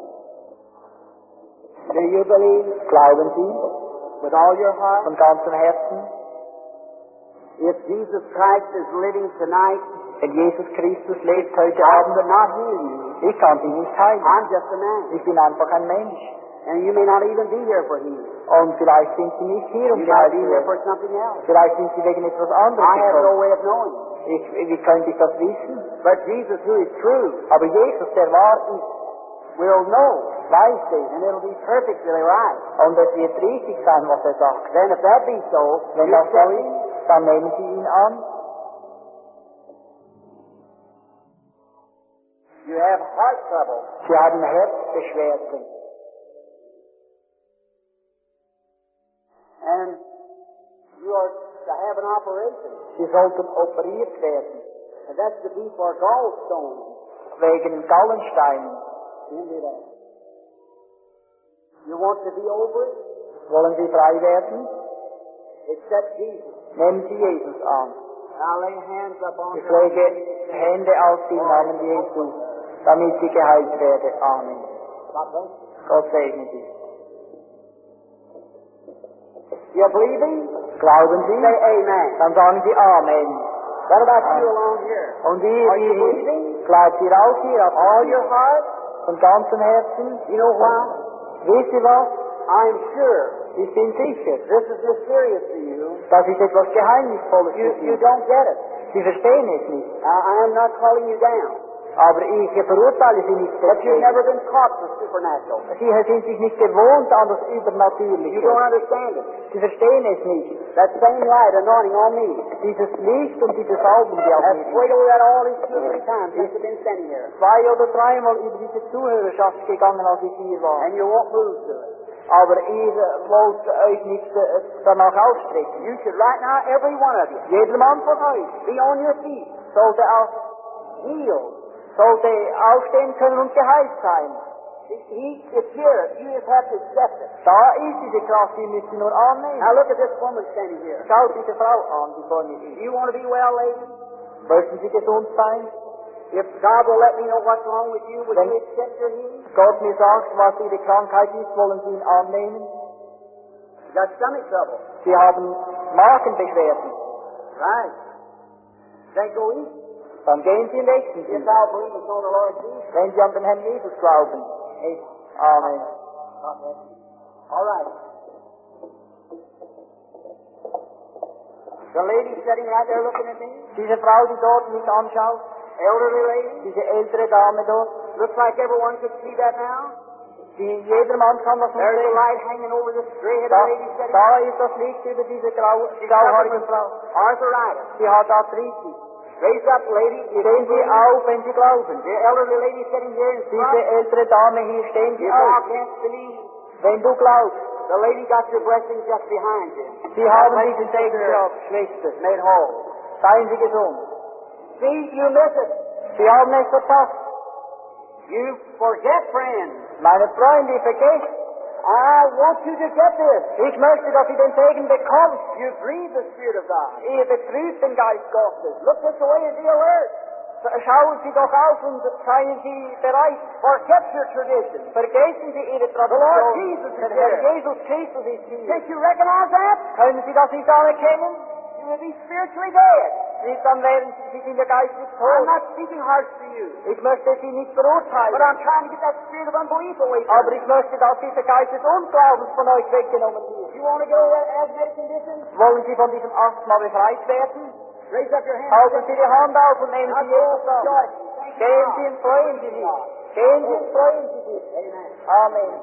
Do you believe Glauben Sie with all your heart? von ganzem Herzen, If Jesus Christ is living tonight, wenn Jesus Christus lebt heute I Abend, could not heal you. ich kann Sie nicht heilen. I'm just a man. Ich bin einfach ein Mensch. And you may not even be here for healing. Und vielleicht sind Sie nicht hier, um You might geheilt be zu here werden. for something else. Vielleicht sind Sie wegen etwas anderes I have no gekommen. way of knowing. Wie könnte ich das wissen? But Jesus, who is true, Aber Jesus, der wahr ist, will know, weiß es. and it'll be perfectly right. Und es wird richtig sein, was er sagt. Then if that be so, Wenn you das so accept ist, him. dann nehmen Sie ihn an. You have heart trouble. Sie haben Herzbeschwerden. And you are to have an operation. Sie sollten operiert werden. And that's to be for gallstones. Wegen Gallensteinen. Into that. You want to be over it? Wollen Sie frei werden? Accept Jesus. Nehmen Sie Jesus an. Now lay hands upon Ich your lege Hände auf Sie im Namen Jesu, damit Sie geheilt werden. Amen. God bless you. Gott segne Sie. You believing? Glauben Sie? Say amen. Dann sagen Sie Amen. What about you along here? Und Are you die believing? bleibt ihr auch hier auf All your heart? von ganzem Herzen? You know why? Wisst ihr was? I'm sure Ich bin sicher, this is mysterious to you. das ist etwas Geheimnisvolles für You Sie. don't get it. Sie verstehen es nicht. I am not calling you down. Aber ich verurteile Sie nicht But you've deswegen. never been caught with supernatural. Sie sind sich nicht gewohnt an das You Übernatürliche. don't understand it. Sie verstehen es nicht. That same light anointing on me. Dieses Licht und diese Salben, die auf I've mir prayed over that all these 2 or 3 times since I've been standing here. 2 oder 3 Mal über diese Zuhörerschaft gegangen, als ich hier war. And you won't move to it. Aber ihr wollt euch nicht danach ausstrecken. You should right now, every one of you, Jeder Mann von euch be on your feet. sollte aufstehen können und geheilt sein. It's here. You just have to accept it. Da ist diese Kraft, die müsst ihr nur annehmen. Now look at this woman standing here. Schaut diese Frau an, die vor mir ist. You want to be well, lady? Möchten Sie gesund sein? If God will let me know what's wrong with you, will Wenn you accept your healing? Gott mir sagt, was Ihre Krankheit ist, wollen Sie ihn annehmen? You got stomach trouble. Sie haben Magenbeschwerden. Right. Then go eat. Dann gehen Sie in Nächsten. If thou believest on the Lord Jesus. Wenn Sie an den Herrn Jesus glauben. Amen. All right. The lady sitting right there looking at me. Diese Frau, die dort mich anschaut, Elderly lady. diese ältere Dame dort, Looks like everyone could see that now. jedermann kann das There's a sehen. light hanging over this gray-headed Da, lady sitting da ist das Licht über diese grauhaarige Frau. arthritis. Sie hat Arthritis. Raise up, lady. You Stehen Sie auf, wenn Sie glauben. The elderly lady sitting here in Diese front. ältere Dame hier, stehen Sie If thou auf. canst believe, Wenn du glaubst, the lady got your blessing just behind you. Sie haben diesen Segen gehabt, Schwester. Made whole. Seien Sie gesund. See, you miss it. Sie haben es verpasst. You forget, friends. Meine Freunde, vergesst. I want you to get this. Ich möchte, dass ihr den Segen bekommt. You grieve the Spirit of God. Ihr betrübt den Geist Gottes. Look this way and be alert. Schauen Sie doch auf und seien Sie bereit. Forget your tradition. Vergessen Sie Ihre Lord Tradition. Jesus is Der Herr here. Jesus Christus ist hier. Can't you recognize that? Können Sie das nicht anerkennen? You will be spiritually dead. Dann werden Sie in der geistlich I'm tot. not speaking harsh to you, Ich möchte Sie nicht but verurteilen. I'm trying to get that spirit of unbelief away from Aber you. ich möchte, dass dieser Geist des Unglaubens von euch weggenommen wird. You want to get over that asthmatic condition? Wollen Sie von diesem Asthma befreit werden? Raise up your hand. Halten Sie die Hand auf und nehmen Now Sie go Jesus an. rejoicing. Thank you, Gehen God. Sie und freuen Sie sich. Gehen Sie und freuen Sie sich. Amen. Amen.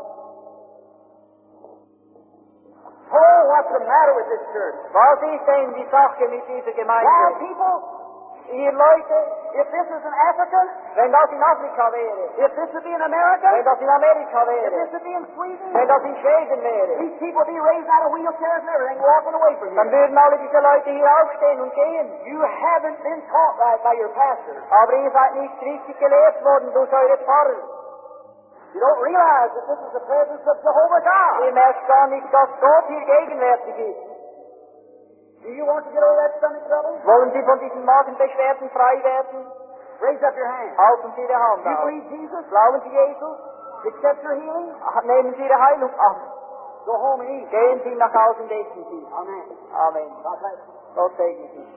Oh, what's the matter with this church? Was ist denn die Sache mit dieser Now, Gemeinde? people, Ihr Leute, if this is in Africa, wenn das in Afrika wäre, if this would be in America, wenn das in Amerika if wäre, this would be in Sweden, wenn das in Schweden wäre, these people would be raised out of wheelchairs and everything, walking away from dann you. würden alle diese Leute hier aufstehen und gehen. You haven't been taught right by your pastor. Aber ihr seid nicht richtig gelehrt worden durch eure Pfarrer. You don't realize that this is the presence of Jehovah God. Ihr merkt gar nicht, dass Gott hier gegenwärtig ist. Do you want to get over that stomach trouble? Wollen Sie von diesen Magenbeschwerden frei werden? Raise up your hand. Halten Sie Ihre Hand Do you auf. believe Jesus? Glauben Sie Jesus? Accept your healing? Nehmen Sie Ihre Heilung an. Go home and eat. Gehen Sie nach Hause und essen Sie. Amen. Amen. God bless you. Gott segne Sie.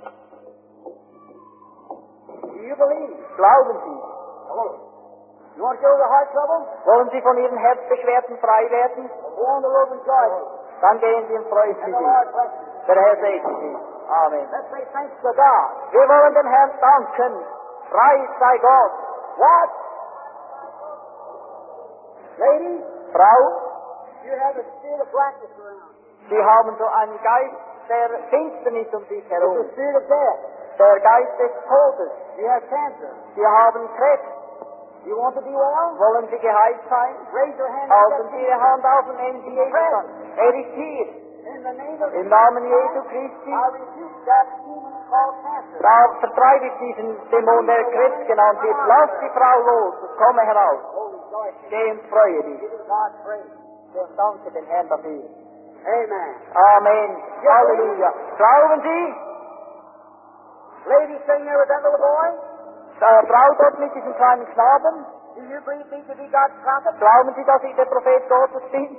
Do you believe? Glauben Sie. Come on. You want to get over the heart trouble? Wollen Sie von Ihren Herzbeschwerden frei werden? Go on the Lord rejoicing. Dann gehen Sie und freuen And Sie the sich. Lord bless you. Der Herr segne Sie. Amen. Let's say thanks to God. Wir wollen dem Herrn danken. Preis sei Gott. What? Ladies, Frau, you have a spirit of blackness around you. Sie haben so einen Geist der Finsternis um sich It's herum. the spirit of death. Der Geist des Todes. You have cancer. Sie haben Krebs. You want to be well? Wollen Sie geheilt sein? Raise your hand. Halten Sie Ihre Hand auf und nehmen Sie Jesus an. Er ist hier. In the name of Im Namen Jesu Christi. I rebuke that demon called cancer. Da vertreibe ich diesen Dämon, der Krebs genannt wird. Lass die Frau los und komme heraus. Oh, rejoice. Geh und freue dich. Give God praise. Und danke dem Herrn dafür. Amen. Amen. Halleluja. Glauben Sie? Lady sitting there with that little boy, Frau dort mit diesem kleinen Knaben. do you believe me to be God's prophet? Glauben Sie, dass ich der Prophet Gottes bin?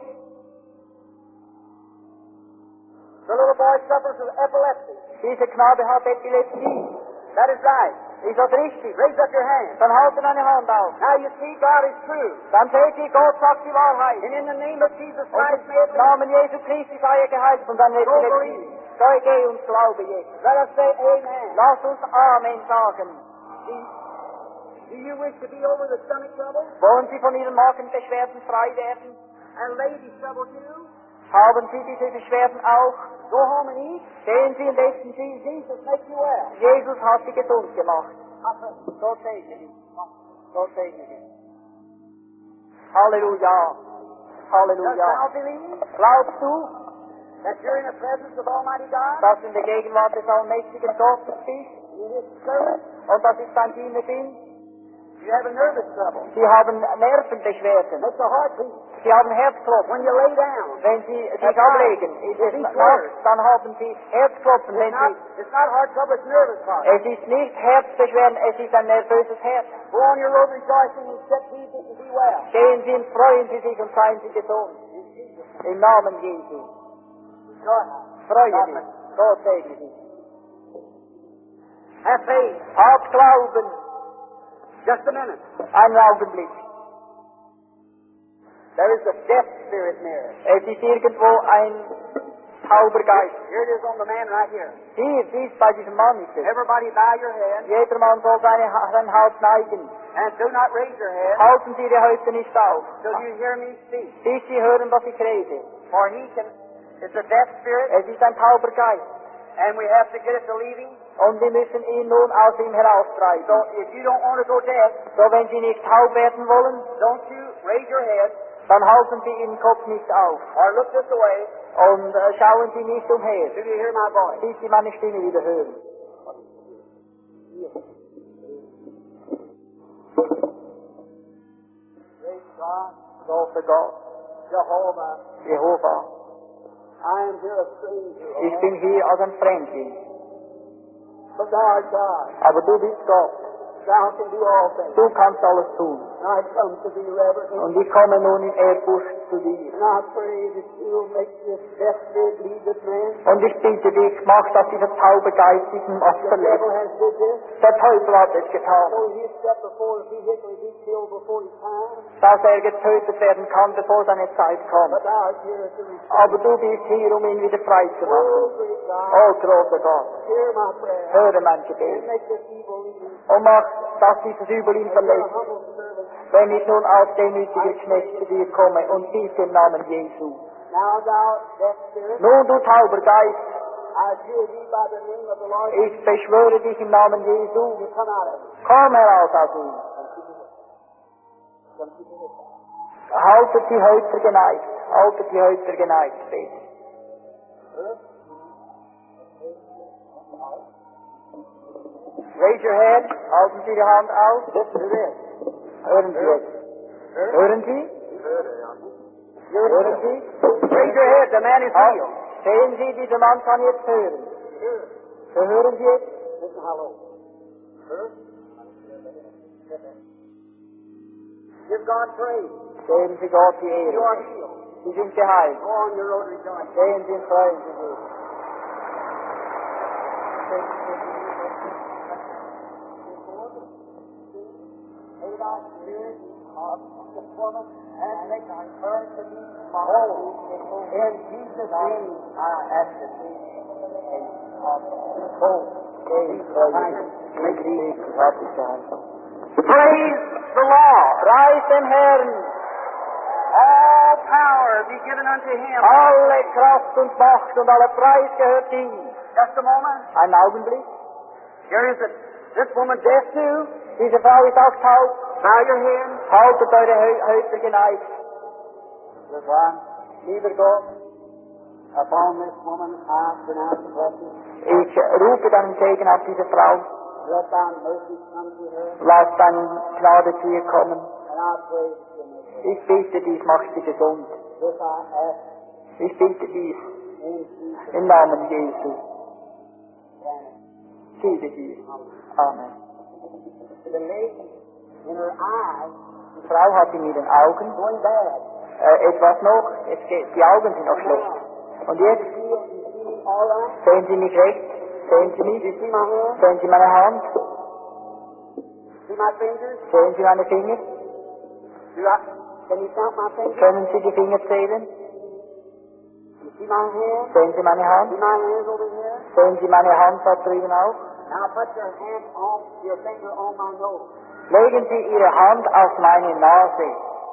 The little boy suffers with epilepsy. Dieser Knabe hat Epilepsie. That is right. Ist das richtig? Raise up your hand. Dann halten eine Hand auf. Now you see God is true. Dann seht ihr, Gott sagt die Wahrheit. And in the name of Jesus Und Christ, may it im be. Namen Jesu Christi sei er geheilt von seiner Epilepsie. So geh und glaube jetzt. Let us say amen. Lass uns Amen sagen. Do you wish to be over the stomach trouble? Wollen Sie von Ihren Magenbeschwerden frei werden? And ladies trouble too? Haben Sie diese Beschwerden auch? Go home and eat. Gehen Sie und essen Sie. Jesus make you well. Jesus hat Sie gesund gemacht. Gott segne dich. Gott segne Sie. Halleluja. Does Halleluja. thou believe Glaubst du, that you're in the presence of Almighty God? dass du in der Gegenwart des allmächtigen Gottes bist In His servant? und dass ich dein Diener bin? You have a nervous trouble. Sie haben Nervenbeschwerden. Makes a heartbeat. Sie haben Herzklopfen. When you lay down, Wenn Sie sich That's ablegen, right. ist es It's nachts, dann haben Sie Herzklopfen. Wenn it's not heart trouble, it's nervous heart. Es ist nicht Herzbeschwerden, es ist ein nervöses Herz. Go on your road rejoicing and accept Jesus and be well. Gehen Sie und freuen Sie sich und seien Sie gesund. Im Namen Jesu. Sure. Freue dich. Gott segne dich. Have faith. Hab Glauben. Just a minute. Einen Augenblick. There is a deaf spirit near. Es ist irgendwo ein Taubergeist. Here it is on the man right here. Hier, dies bei diesem Mann ist es. Everybody bow your head Jeder Mann soll sein Haupt neigen. and do not raise your head Halten Sie Ihre Häupter nicht auf, till you hear me speak. bis Sie hören, was ich rede. For it's a deaf spirit, Es ist ein Taubergeist. and we have to get it to leave him. Und wir müssen ihn nun aus ihm heraustreiben. So if you don't want to go deaf, So, wenn Sie nicht taub werden wollen, don't you raise your head dann halten Sie Ihren Kopf nicht auf. or look this way Und schauen Sie nicht umher, till you hear my voice. bis Sie meine Stimme wieder hören. Praise God. Großer Gott, Jehovah, Jehova, I am here a stranger. ich bin hier als ein Fremdling. But thou art God. Aber du bist Gott. Thou can do all things. Du kannst alles tun. And I come to thee reverently. Und ich komme nun in Ehrfurcht zu dir. And I pray that you'll make this deaf spirit leave this man. Und ich bitte dich, mach, dass dieser taube Geist diesen Mann The verlässt. devil has did this. Der Teufel hat es getan, So he stepped before the vehicle and be killed before his time. dass er getötet werden kann, bevor seine Zeit kommt. But thou art here to restore. Aber du bist hier, um ihn wieder frei zu machen. Oh, great God. Oh, großer Gott, Hear my prayer. höre mein And Gebet. make this evil leave. Und mach, dass dieses Übel ihn You're a verlässt. humble servant. Wenn ich nun als demütiger Knecht zu dir komme und biete im Namen Jesu. Now thou deaf spirit, Nun, du tauber Geist, I adjure thee by the name of the Lord. ich beschwöre dich im Namen Jesu, You come out of it. komm heraus aus ihm. Come keep it. Haltet die Häupter geneigt, haltet die Häupter geneigt, bitte. Raise your head, halten Sie die Hand auf. Listen to this. Hören Sie jetzt. Hören Sie? Hören Sie? Raise your head. The man is Auf. healed. Sehen Sie, dieser Mann kann jetzt hören. So hören Sie jetzt? Listen how low. Give God praise. Geben Sie Gott die You Ehre. are healed. Sie sind geheilt. Go on your road rejoicing. Gehen Sie und freuen Sie sich. May thy spirit of the woman and make thy heart to be whole. In Jesus' name I ask it. Praise the Lord. Preis den Herrn. All power be given unto him. Alle Kraft und Macht und aller Preis gehört ihm. Just a moment. Einen Augenblick. Here is it. This woman deaf too. Diese Frau ist auch taub. Bow your head. Haltet eure Häupter geneigt. Lieber Gott, Upon this woman I pronounce blessing. ich rufe deinen Segen auf diese Frau. Let thy mercy come to her. Lass deine Gnade zu ihr kommen. And I pray that you'll make her. Ich bitte dies, mach sie gesund. This I ask Ich bitte dies in Jesus' im Namen Jesu. name. Gebe dies. Amen. The lady in her eyes Die Frau hat in ihren Augen going bad. etwas noch. Die Augen sind noch schlecht. Und jetzt You see me all right? sehen Sie mich recht. Sehen Sie You mich. see my hand? Sehen Sie meine Hand. See my fingers? Sehen Sie meine Finger. Can you count my fingers? Können Sie die Finger zählen. You see my hand? Sehen Sie meine See Hand. my hands over here? Sehen Sie meine Hand da drüben auch. Now put your finger on my nose. Legen Sie Ihre Hand auf meine Nase.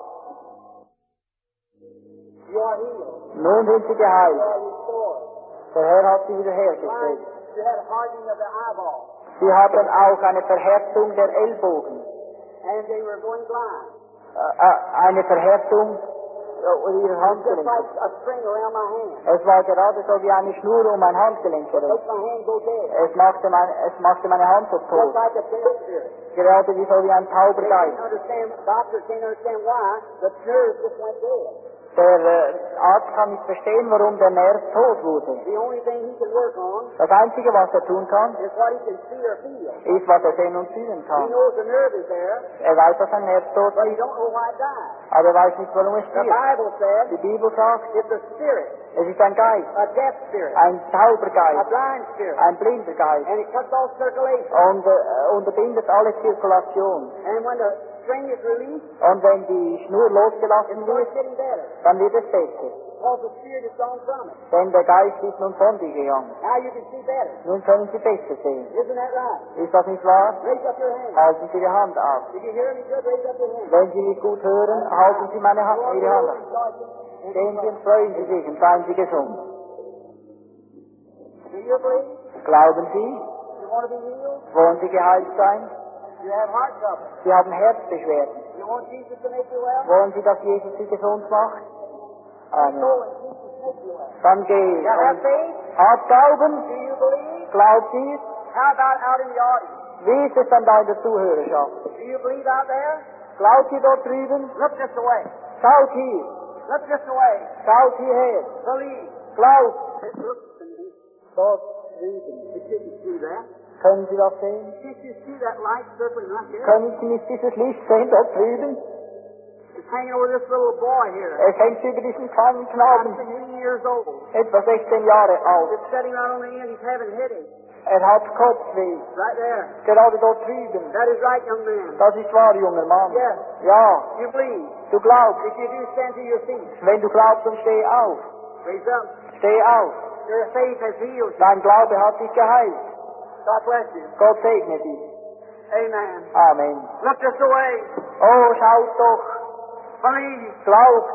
You are healed. Nun sind Sie You geheilt. are restored. Der Herr hat Sie wiederhergestellt. You had hardening of the eyeball. Sie haben auch eine Verhärtung der Ellbogen. And they were going blind. Eine Verhärtung Ihrer Just Handgelenke. like a string around my hand. Es war gerade so wie eine Schnur um mein Handgelenk Makes gelegt. my hand go dead. Es machte meine Hand so Just tot. like a dead spirit. Gerade wie so wie ein They tauber can't Geist. understand, doctors can't understand why the nerves just went dead. Der Arzt kann nicht verstehen, warum der Nerv tot wurde. The only thing he can work on Das Einzige, was er tun kann, is what he can see or feel. ist, was er sehen und fühlen He kann. knows the nerve is there, Er weiß, dass ein Nerv tot but he ist, don't know why it died. aber er weiß nicht, warum es The stirbt. Bible says Die Bibel sagt, it's a spirit, es ist ein Geist, a deaf spirit, ein a Taubergeist, blind spirit, ein blinder Geist and it cuts off circulation. und unterbindet alle Zirkulation. And when the string is released, Und wenn die Schnur it losgelassen starts wird, getting better, dann wird es besser. because the spirit is gone from it. Denn der Geist ist nun von dir gegangen. Now you can see better. Nun können sie besser sehen. Isn't that right? Ist das nicht wahr? Raise up your hand. Halten Sie die Hand auf. Did you hear me good? Raise up your hand. Wenn Sie mich gut hören, halten Sie meine Hand, Ihre Hand auf. Stehen Sie und freuen Sie sich und seien Sie gesund. Do you believe? Glauben Sie? You want to be healed? Wollen Sie geheilt sein? You have heart trouble. Sie haben Herzbeschwerden. You want Jesus to make you well? Wollen Sie, dass Jesus Sie gesund macht? So Amen. and Jesus make you well. Dann geh. You have faith? Habt Glauben? Do you believe? Glaubt Sie? How about out in the audience? Wie ist es dann da in der Zuhörerschaft? Do you believe out there? Glaubt ihr dort drüben? Look this way. Schaut hier. Look this way. Schaut hierher. Believe. Glaubt. Look to me. Dort drüben. Did you see that? Können Sie das sehen? Did you see that light circling right here? Können Sie nicht dieses Licht sehen dort drüben? It's hanging over this little boy here. Es hängt über diesen kleinen About Knaben, 16 years old. etwa 16 Jahre alt. It's sitting right on the end. He's having headache. Er hat Kopfweh, Right there. gerade dort drüben. That is right, young man. Das ist wahr, junger Mann. Yes. Ja, You believe. du glaubst. If you do, stand to your feet. Wenn du glaubst, dann steh auf. Raise up. Steh auf. Your faith has healed you. Dein Glaube hat dich geheilt. God bless you. Gott segne dich. Amen. Amen. Look this way. Oh, schaut doch. Believe. Glaubt.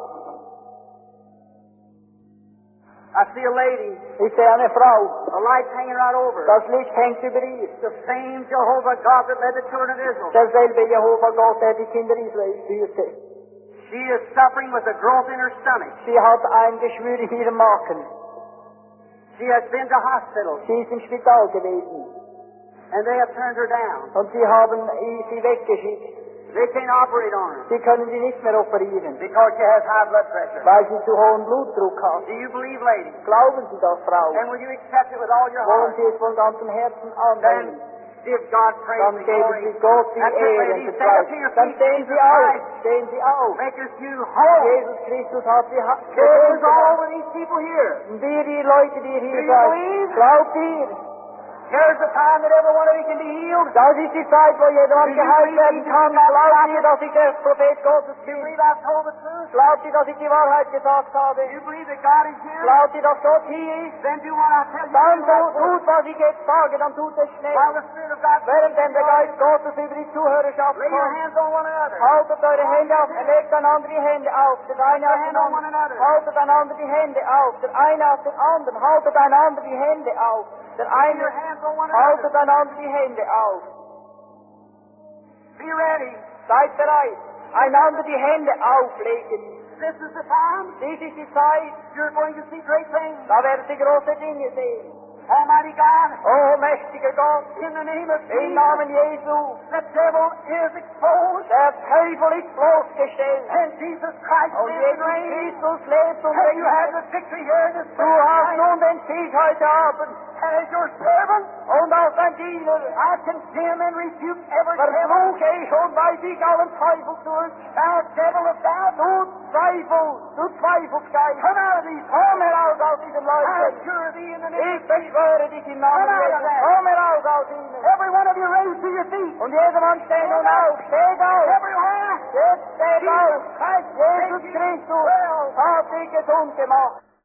I see a lady. Ich sehe eine Frau. The light's hanging right over her. Das Licht hängt über ihr. The same Jehovah God that led the children of Israel. Derselbe Jehova Gott, der die Kinder Israels führte. She is suffering with a growth in her stomach. Sie hat ein Geschwür in ihrem Magen. She has been to hospitals, Sie ist im Spital gewesen. and they have turned her down. Und sie haben sie weggeschickt. They can't operate on her Sie können sie nicht mehr operieren, because she has high blood pressure. weil sie zu hohen Blutdruck hat. Do you believe, lady? Glauben Sie das, Frau? And will you accept it with all your Wollen heart? Sie es von ganzem Herzen Then annehmen? give God praise Dann and geben glory. Sie Gott die That's it, Ehre und ladies. den Stand up to Preis. your Dann feet. stehen Jesus Sie auf. Christ Stehen Sie auf. maketh you whole. Jesus Christus hat Sie This is gesund all gemacht. over these people here. Und wir, die Leute, die Do hier you seid, believe? glaubt ihr? Here's the time that every one of you can be healed. Das ist die Zeit, wo jedermann Do you geheilt believe werden Jesus kann. Christ Glaubt ihr, prophet? dass ich der Prophet Gottes Do you bin? believe I've told the truth? Glaubt ihr, dass ich die Wahrheit gesagt habe? Do you believe that God is here? Glaubt ihr, dass Gott hier ist? Then do what I tell you. Dann Do right tut, word. was ich jetzt sage, dann tut es schnell. While the Spirit of God Während denn der Geist Gottes über die Zuhörerschaft lay your kommt, hands on one another. haltet eure Hände auf, legt einander die Hände auf, der eine auf den on one anderen, another. haltet einander die Hände auf, der eine auf den anderen, haltet einander die Hände auf, der Lay eine, your hands on one haltet another. einander die Hände auf. Be ready. Seid bereit, einander die Hände auflegen. This is the time. Dies ist die Zeit, You're going to see great things. da werdet ihr große Dinge sehen. Almighty God, Oh, mächtiger Gott, in the name of im Jesus, Namen Jesu, the devil is exposed. der Teufel ist bloßgestellt. And Jesus Christ Und lives and Jesus reigns. Christus lebt und And you have regiert. the victory here in this Du hast place. nun den Sieg heute Abend. As your servant, Und als dein Diener I condemn and rebuke every devil. verfluche ich und weise ich allen Zweifel durch. Thou devil of doubt, Du Zweifelsgeist, come out of these. komm heraus aus diesem I Leuten. assure thee in the name Ich beschwöre dich im Namen Jesu, komm heraus aus ihnen. every one of you raised to your feet. Und jedermann steht nun auf, steht auf. Everyone. Jetzt steht auf. Jesus Christus hat dich gesund gemacht.